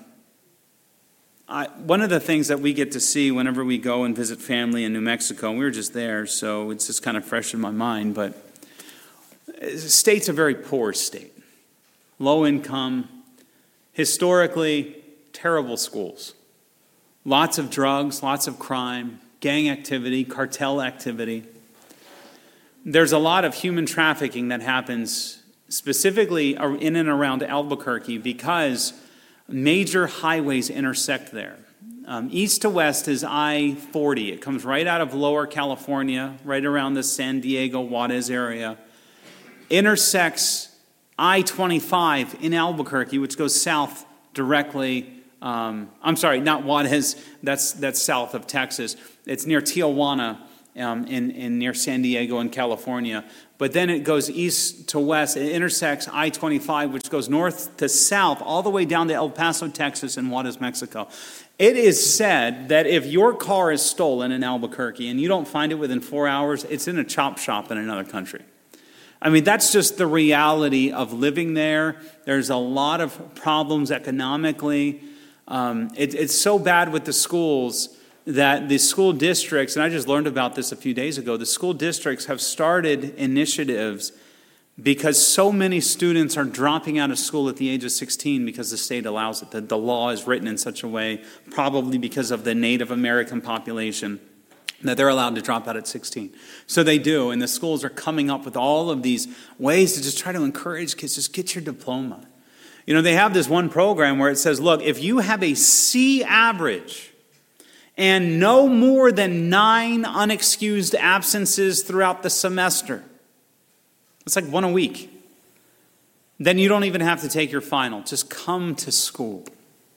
Speaker 1: I, one of the things that we get to see whenever we go and visit family in New Mexico, and we were just there, so it's just kind of fresh in my mind, but the state's a very poor state. Low income, historically terrible schools. Lots of drugs, lots of crime, gang activity, cartel activity. There's a lot of human trafficking that happens specifically in and around Albuquerque because major highways intersect there. Um, east to west is I forty. It comes right out of Lower California, right around the San Diego, Juarez area. Intersects I twenty-five in Albuquerque, which goes south directly. Um, I'm sorry, not Juarez. That's that's south of Texas. It's near Tijuana, um, in in near San Diego in California. But then it goes east to west. It intersects I twenty-five, which goes north to south, all the way down to El Paso, Texas, and Juarez, Mexico. It is said that if your car is stolen in Albuquerque and you don't find it within four hours, it's in a chop shop in another country. I mean, that's just the reality of living there. There's a lot of problems economically. Um, it, it's so bad with the schools that the school districts, and I just learned about this a few days ago, the school districts have started initiatives because so many students are dropping out of school at the age of sixteen because the state allows it. The, the law is written in such a way, probably because of the Native American population, that they're allowed to drop out at sixteen. So they do, and the schools are coming up with all of these ways to just try to encourage kids, just get your diploma. You know, they have this one program where it says, look, if you have a C average and no more than nine unexcused absences throughout the semester, it's like one a week, then you don't even have to take your final. Just come to school.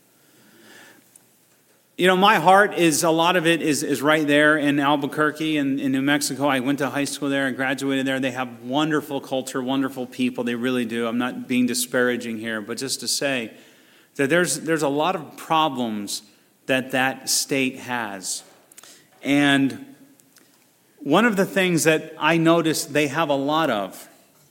Speaker 1: You know, my heart is, a lot of it is, is right there in Albuquerque and in New Mexico. I went to high school there and graduated there. They have wonderful culture, wonderful people. They really do. I'm not being disparaging here, but just to say that there's there's a lot of problems that that state has. And one of the things that I noticed they have a lot of,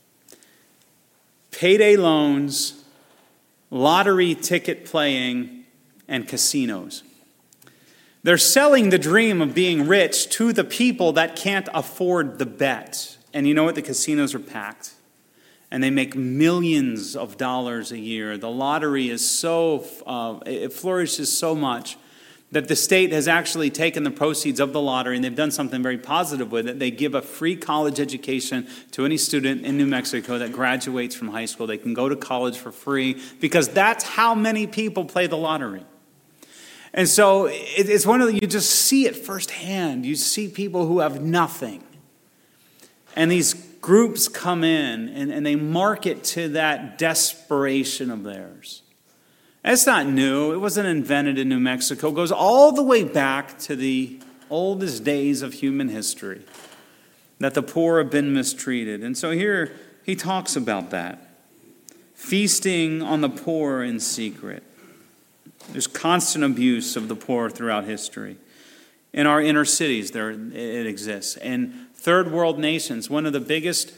Speaker 1: payday loans, lottery ticket playing, and casinos. They're selling the dream of being rich to the people that can't afford the bet. And you know what? The casinos are packed. And they make millions of dollars a year. The lottery is so, uh, it flourishes so much that the state has actually taken the proceeds of the lottery and they've done something very positive with it. They give a free college education to any student in New Mexico that graduates from high school. They can go to college for free because that's how many people play the lottery. And so it's one of the, you just see it firsthand. You see people who have nothing. And these groups come in and, and they market to that desperation of theirs. It's not new. It wasn't invented in New Mexico. It goes all the way back to the oldest days of human history, that the poor have been mistreated. And so here he talks about that. Feasting on the poor in secret. There's constant abuse of the poor throughout history. In our inner cities, there it exists. In third world nations, one of the biggest,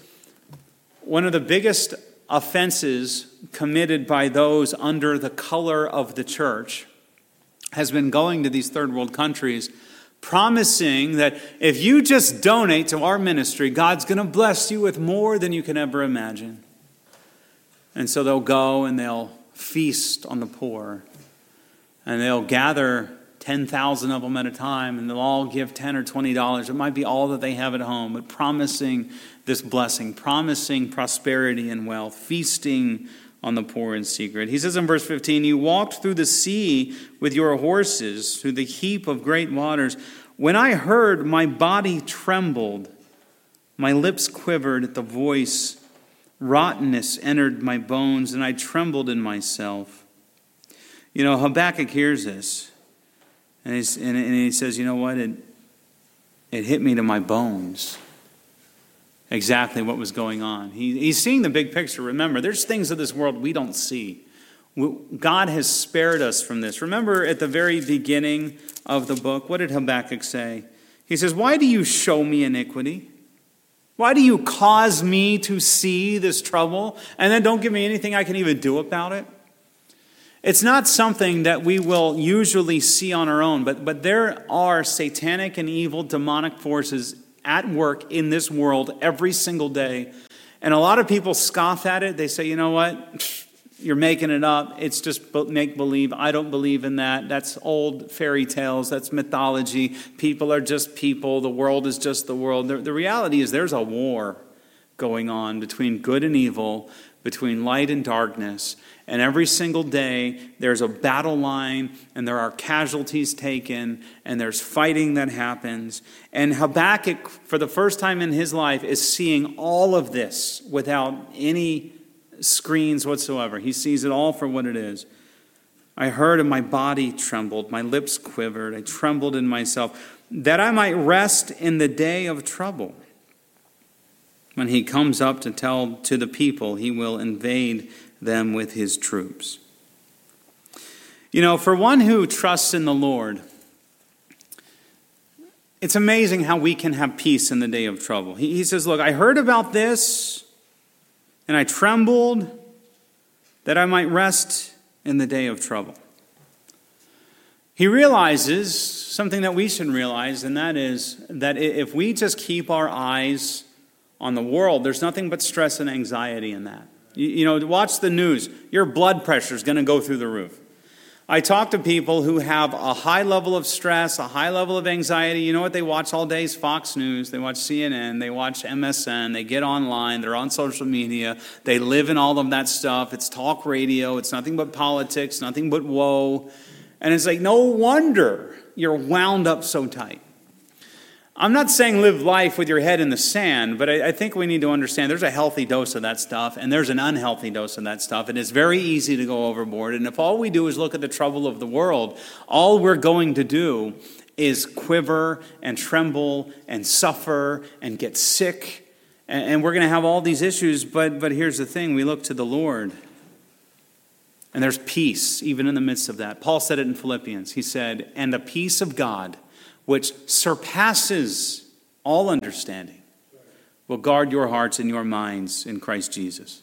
Speaker 1: one of the biggest offenses committed by those under the color of the church has been going to these third world countries, promising that if you just donate to our ministry, God's going to bless you with more than you can ever imagine. And so they'll go and they'll feast on the poor. And they'll gather ten thousand of them at a time, and they'll all give ten or twenty dollars. It might be all that they have at home, but promising this blessing, promising prosperity and wealth, feasting on the poor in secret. He says in verse fifteen, you walked through the sea with your horses, through the heap of great waters. When I heard, my body trembled, my lips quivered at the voice. Rottenness entered my bones, and I trembled in myself. You know, Habakkuk hears this, and, he's, and, and he says, you know what, it, it hit me to my bones. Exactly what was going on. He, he's seeing the big picture. Remember, there's things of this world we don't see. We, God has spared us from this. Remember at the very beginning of the book, what did Habakkuk say? He says, why do you show me iniquity? Why do you cause me to see this trouble and then don't give me anything I can even do about it? It's not something that we will usually see on our own, but, but there are satanic and evil demonic forces at work in this world every single day. And a lot of people scoff at it. They say, you know what? You're making it up. It's just make-believe. I don't believe in that. That's old fairy tales. That's mythology. People are just people. The world is just the world. The, the reality is there's a war going on between good and evil, between light and darkness. And every single day, there's a battle line, and there are casualties taken, and there's fighting that happens. And Habakkuk, for the first time in his life, is seeing all of this without any screens whatsoever. He sees it all for what it is. I heard, and my body trembled, my lips quivered, I trembled in myself, that I might rest in the day of trouble. When he comes up to tell to the people, he will invade them with his troops. You know, for one who trusts in the Lord, it's amazing how we can have peace in the day of trouble. He, he says, look, I heard about this, and I trembled that I might rest in the day of trouble. He realizes something that we should realize, and that is that if we just keep our eyes on the world, there's nothing but stress and anxiety in that. You, you know, watch the news. Your blood pressure is going to go through the roof. I talk to people who have a high level of stress, a high level of anxiety. You know what they watch all day is Fox News. They watch C N N. They watch M S N. They get online. They're on social media. They live in all of that stuff. It's talk radio. It's nothing but politics, nothing but woe. And it's like, no wonder you're wound up so tight. I'm not saying live life with your head in the sand, but I, I think we need to understand there's a healthy dose of that stuff, and there's an unhealthy dose of that stuff, and it's very easy to go overboard. And if all we do is look at the trouble of the world, all we're going to do is quiver and tremble and suffer and get sick, and, and we're going to have all these issues. But, but here's the thing, we look to the Lord, and there's peace even in the midst of that. Paul said it in Philippians. He said, and the peace of God, which surpasses all understanding, will guard your hearts and your minds in Christ Jesus.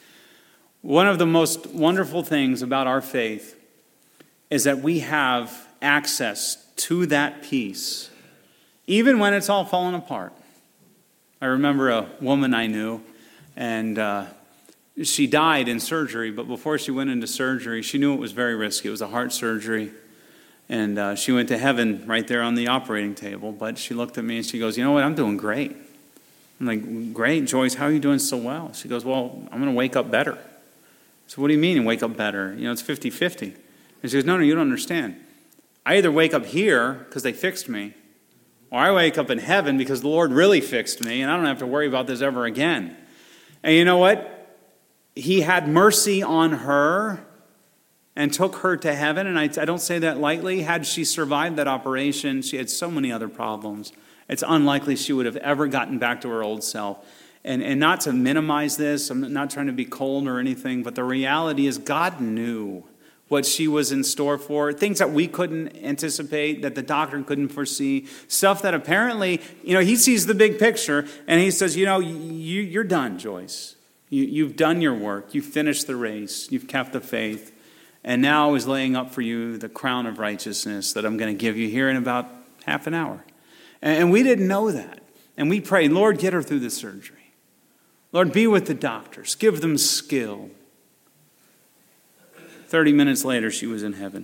Speaker 1: One of the most wonderful things about our faith is that we have access to that peace, even when it's all falling apart. I remember a woman I knew, and uh, she died in surgery, but before she went into surgery, she knew it was very risky. It was a heart surgery, and uh, she went to heaven right there on the operating table, but she looked at me and she goes, you know what, I'm doing great. I'm like, great, Joyce, how are you doing so well? She goes, well, I'm going to wake up better. So what do you mean wake up better? You know, it's fifty-fifty. And she goes, no, no, you don't understand. I either wake up here because they fixed me, or I wake up in heaven because the Lord really fixed me, and I don't have to worry about this ever again. And you know what? He had mercy on her and took her to heaven, and I, I don't say that lightly. Had she survived that operation, she had so many other problems. It's unlikely she would have ever gotten back to her old self. And, and not to minimize this, I'm not trying to be cold or anything, but the reality is God knew what she was in store for, things that we couldn't anticipate, that the doctor couldn't foresee, stuff that apparently, you know, he sees the big picture, and he says, you know, you, you're done, Joyce. You, you've done your work. You've finished the race. You've kept the faith. And now is laying up for you the crown of righteousness that I'm going to give you here in about half an hour. And, and we didn't know that. And we prayed, Lord, get her through the surgery. Lord, be with the doctors. Give them skill. Thirty minutes later, she was in heaven.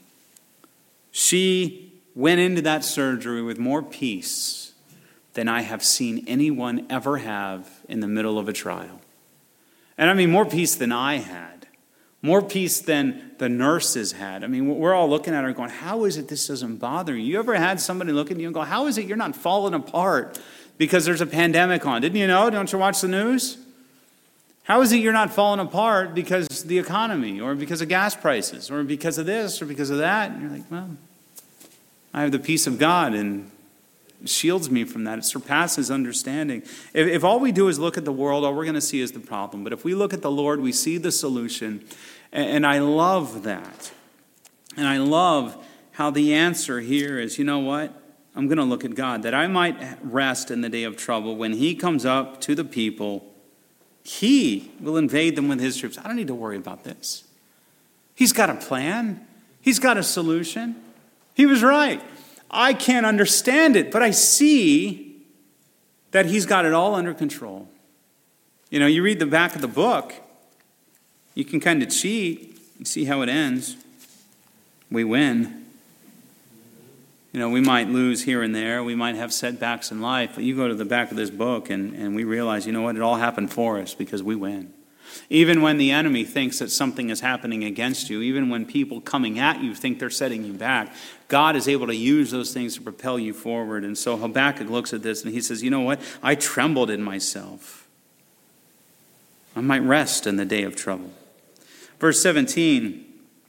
Speaker 1: She went into that surgery with more peace than I have seen anyone ever have in the middle of a trial. And I mean, more peace than I had. More peace than the nurses had. I mean, we're all looking at her going, how is it this doesn't bother you? You ever had somebody look at you and go, how is it you're not falling apart because there's a pandemic on? Didn't you know? Don't you watch the news? How is it you're not falling apart because of the economy or because of gas prices or because of this or because of that? And you're like, well, I have the peace of God and it shields me from that. It surpasses understanding. If, if all we do is look at the world, all we're going to see is the problem. But if we look at the Lord, we see the solution. And, and I love that. And I love how the answer here is, you know what? I'm going to look at God, that I might rest in the day of trouble. When he comes up to the people, he will invade them with his troops. I don't need to worry about this. He's got a plan. He's got a solution. He was right. I can't understand it, but I see that he's got it all under control. You know, you read the back of the book, you can kind of cheat and see how it ends. We win. You know, we might lose here and there. We might have setbacks in life. But you go to the back of this book and, and we realize, you know what, it all happened for us because we win. Even when the enemy thinks that something is happening against you, even when people coming at you think they're setting you back, God is able to use those things to propel you forward. And so Habakkuk looks at this and he says, you know what, I trembled in myself. I might rest in the day of trouble. Verse seventeen.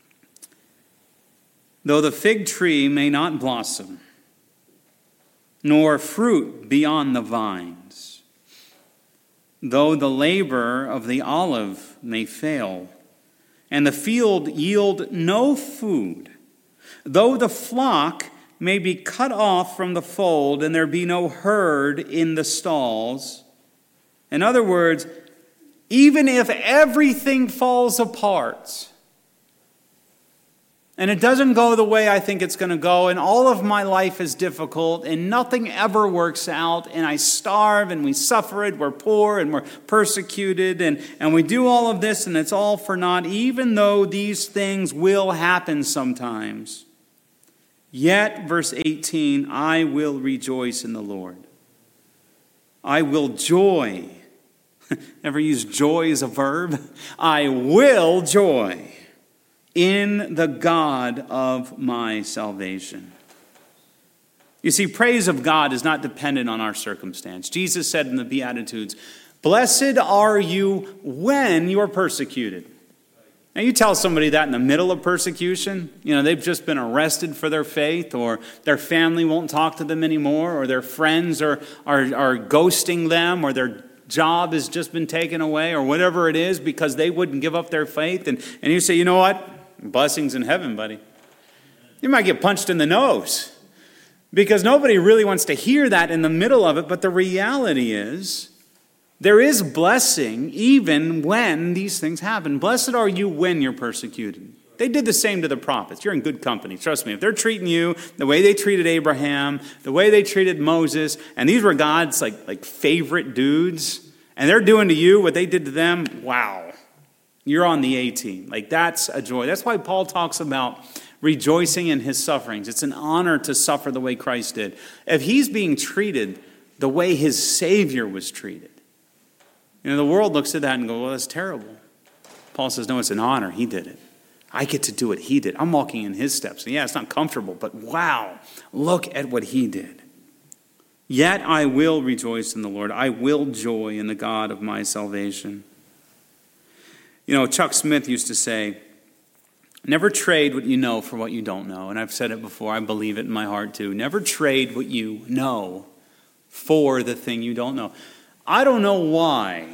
Speaker 1: Though the fig tree may not blossom, nor fruit be on the vines, though the labor of the olive may fail, and the field yield no food, though the flock may be cut off from the fold, and there be no herd in the stalls. In other words, even if everything falls apart, and it doesn't go the way I think it's going to go, and all of my life is difficult, and nothing ever works out, and I starve, and we suffer it, we're poor, and we're persecuted, and, and we do all of this, and it's all for naught, even though these things will happen sometimes. Yet, verse eighteen, I will rejoice in the Lord. I will joy. Ever use joy as a verb? I will joy in the God of my salvation. You see, praise of God is not dependent on our circumstance. Jesus said in the Beatitudes, blessed are you when you are persecuted. Now you tell somebody that in the middle of persecution, you know, they've just been arrested for their faith, or their family won't talk to them anymore, or their friends are, are, are ghosting them, or their job has just been taken away, or whatever it is, because they wouldn't give up their faith. And, and you say, you know what? Blessings in heaven, buddy. You might get punched in the nose because nobody really wants to hear that in the middle of it. But the reality is there is blessing even when these things happen. Blessed are you when you're persecuted. They did the same to the prophets. You're in good company. Trust me. If they're treating you the way they treated Abraham, the way they treated Moses, and these were God's like, like favorite dudes, and they're doing to you what they did to them, wow. You're on the A team. Like, that's a joy. That's why Paul talks about rejoicing in his sufferings. It's an honor to suffer the way Christ did. If he's being treated the way his Savior was treated, you know, the world looks at that and goes, well, that's terrible. Paul says, no, it's an honor. He did it. I get to do what he did. I'm walking in his steps. And yeah, it's not comfortable, but wow, look at what he did. Yet I will rejoice in the Lord. I will joy in the God of my salvation. You know, Chuck Smith used to say, never trade what you know for what you don't know. And I've said it before. I believe it in my heart too. Never trade what you know for the thing you don't know. I don't know why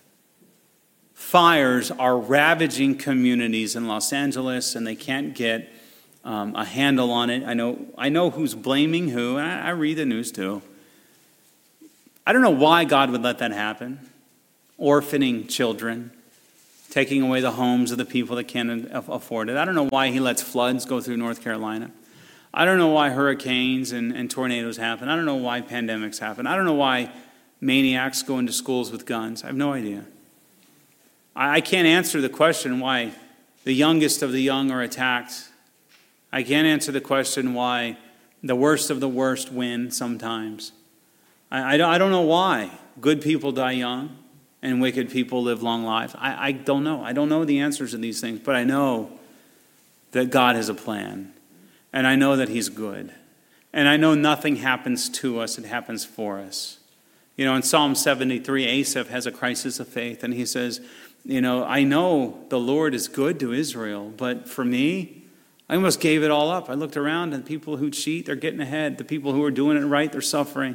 Speaker 1: fires are ravaging communities in Los Angeles and they can't get um, a handle on it. I know I know who's blaming who, and I, I read the news too. I don't know why God would let that happen. Orphaning children, taking away the homes of the people that can't afford it. I don't know why he lets floods go through North Carolina. I don't know why hurricanes and, and tornadoes happen. I don't know why pandemics happen. I don't know why maniacs go into schools with guns. I have no idea. I, I can't answer the question why the youngest of the young are attacked. I can't answer the question why the worst of the worst win sometimes. I, I, don't, I don't know why good people die young and wicked people live long lives. I, I don't know. I don't know the answers to these things, but I know that God has a plan. And I know that he's good. And I know nothing happens to us, it happens for us. You know, in Psalm seventy-three, Asaph has a crisis of faith, and he says, you know, I know the Lord is good to Israel, but for me, I almost gave it all up. I looked around, and people who cheat, they're getting ahead. The people who are doing it right, they're suffering.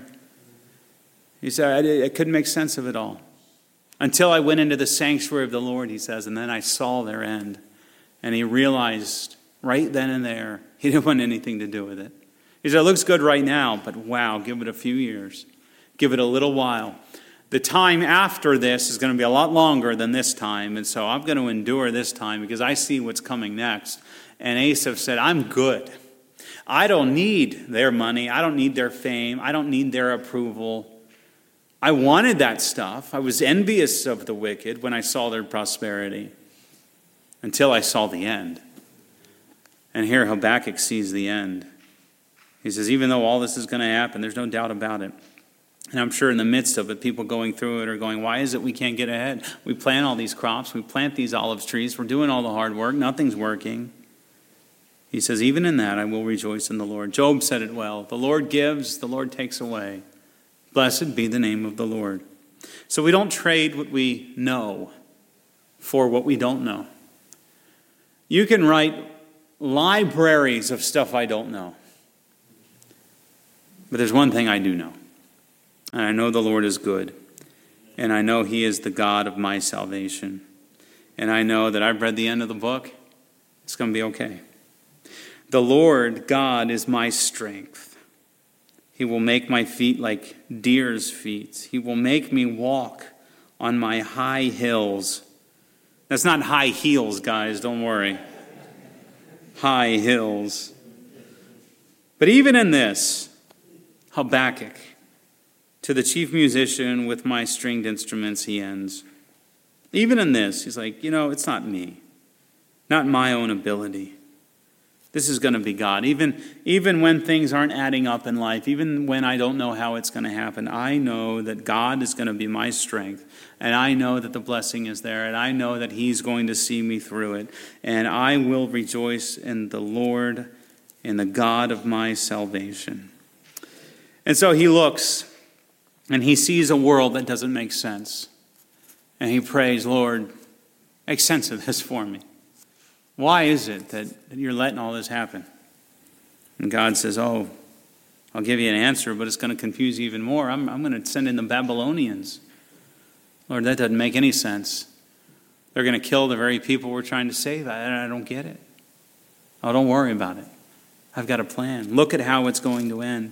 Speaker 1: He said, I, I couldn't make sense of it all. Until I went into the sanctuary of the Lord, he says, and then I saw their end. And he realized right then and there, he didn't want anything to do with it. He said, it looks good right now, but wow, give it a few years. Give it a little while. The time after this is going to be a lot longer than this time, and so I'm going to endure this time because I see what's coming next. And Asaph said, I'm good. I don't need their money. I don't need their fame. I don't need their approval. I wanted that stuff. I was envious of the wicked when I saw their prosperity until I saw the end. And here Habakkuk sees the end. He says, even though all this is going to happen, there's no doubt about it. And I'm sure in the midst of it, people going through it are going, why is it we can't get ahead? We plant all these crops. We plant these olive trees. We're doing all the hard work. Nothing's working. He says, even in that, I will rejoice in the Lord. Job said it well. The Lord gives, the Lord takes away. Blessed be the name of the Lord. So we don't trade what we know for what we don't know. You can write libraries of stuff I don't know. But there's one thing I do know. And I know the Lord is good. And I know he is the God of my salvation. And I know that I've read the end of the book. It's going to be okay. The Lord God is my strength. He will make my feet like deer's feet. He will make me walk on my high hills. That's not high heels, guys. Don't worry. High hills. But even in this, Habakkuk, to the chief musician with my stringed instruments, he ends. Even in this, he's like, you know, it's not me. Not my own ability. This is going to be God. Even, even when things aren't adding up in life, even when I don't know how it's going to happen, I know that God is going to be my strength. And I know that the blessing is there. And I know that he's going to see me through it. And I will rejoice in the Lord, in the God of my salvation. And so he looks and he sees a world that doesn't make sense. And he prays, Lord, make sense of this for me. Why is it that, that you're letting all this happen? And God says, oh, I'll give you an answer, but it's going to confuse you even more. I'm, I'm going to send in the Babylonians. Lord, that doesn't make any sense. They're going to kill the very people we're trying to save. I, I don't get it. Oh, don't worry about it. I've got a plan. Look at how it's going to end.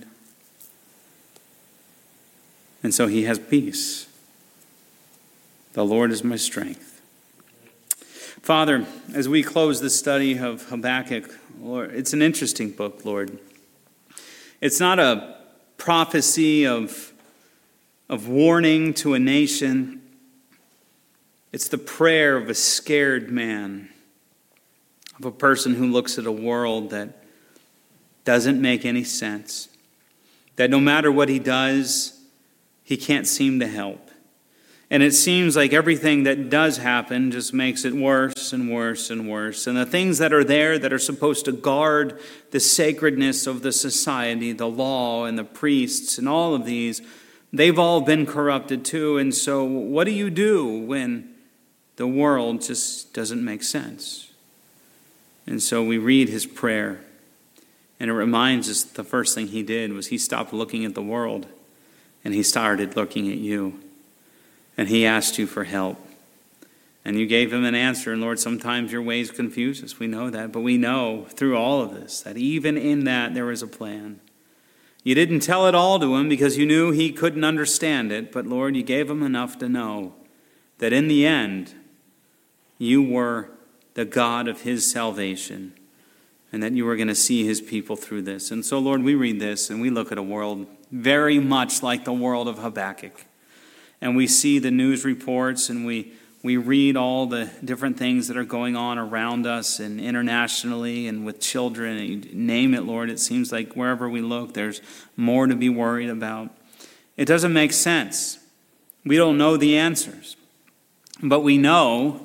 Speaker 1: And so he has peace. The Lord is my strength. Father, as we close the study of Habakkuk, Lord, it's an interesting book, Lord. It's not a prophecy of, of warning to a nation. It's the prayer of a scared man, of a person who looks at a world that doesn't make any sense, that no matter what he does, he can't seem to help. And it seems like everything that does happen just makes it worse and worse and worse. And the things that are there that are supposed to guard the sacredness of the society, the law and the priests and all of these, they've all been corrupted too. And so what do you do when the world just doesn't make sense? And so we read his prayer, and it reminds us the first thing he did was he stopped looking at the world and he started looking at you. And he asked you for help. And you gave him an answer. And Lord, sometimes your ways confuse us. We know that. But we know through all of this that even in that there was a plan. You didn't tell it all to him because you knew he couldn't understand it. But Lord, you gave him enough to know that in the end, you were the God of his salvation. And that you were going to see his people through this. And so, Lord, we read this and we look at a world very much like the world of Habakkuk. And we see the news reports and we, we read all the different things that are going on around us and internationally and with children. And you name it, Lord, it seems like wherever we look, there's more to be worried about. It doesn't make sense. We don't know the answers. But we know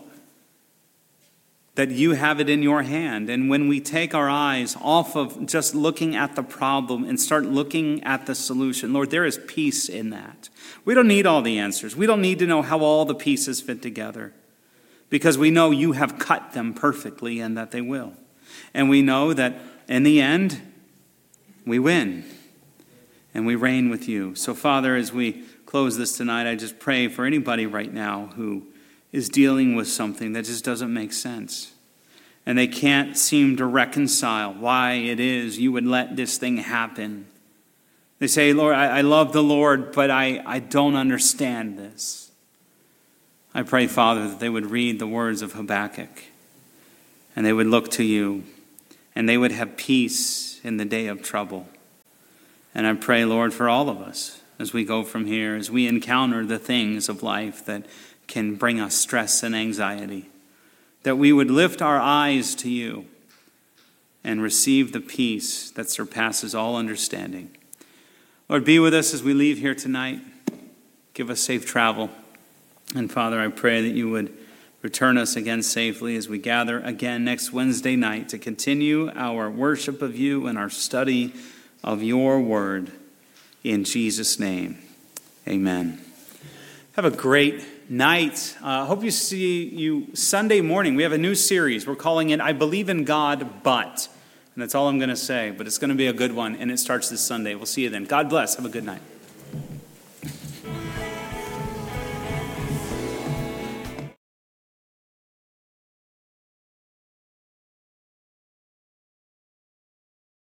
Speaker 1: that you have it in your hand. And when we take our eyes off of just looking at the problem and start looking at the solution, Lord, there is peace in that. We don't need all the answers. We don't need to know how all the pieces fit together because we know you have cut them perfectly and that they will. And we know that in the end, we win and we reign with you. So, Father, as we close this tonight, I just pray for anybody right now who is dealing with something that just doesn't make sense. And they can't seem to reconcile why it is you would let this thing happen. They say, Lord, I, I love the Lord, but I, I don't understand this. I pray, Father, that they would read the words of Habakkuk and they would look to you and they would have peace in the day of trouble. And I pray, Lord, for all of us as we go from here, as we encounter the things of life that can bring us stress and anxiety, that we would lift our eyes to you and receive the peace that surpasses all understanding. Lord, be with us as we leave here tonight. Give us safe travel. And Father, I pray that you would return us again safely as we gather again next Wednesday night to continue our worship of you and our study of your word. In Jesus' name, amen. Have a great night. I uh, hope you see you Sunday morning. We have a new series. We're calling it I Believe in God, But. And that's all I'm going to say. But it's going to be a good one. And it starts this Sunday. We'll see you then. God bless. Have a good night.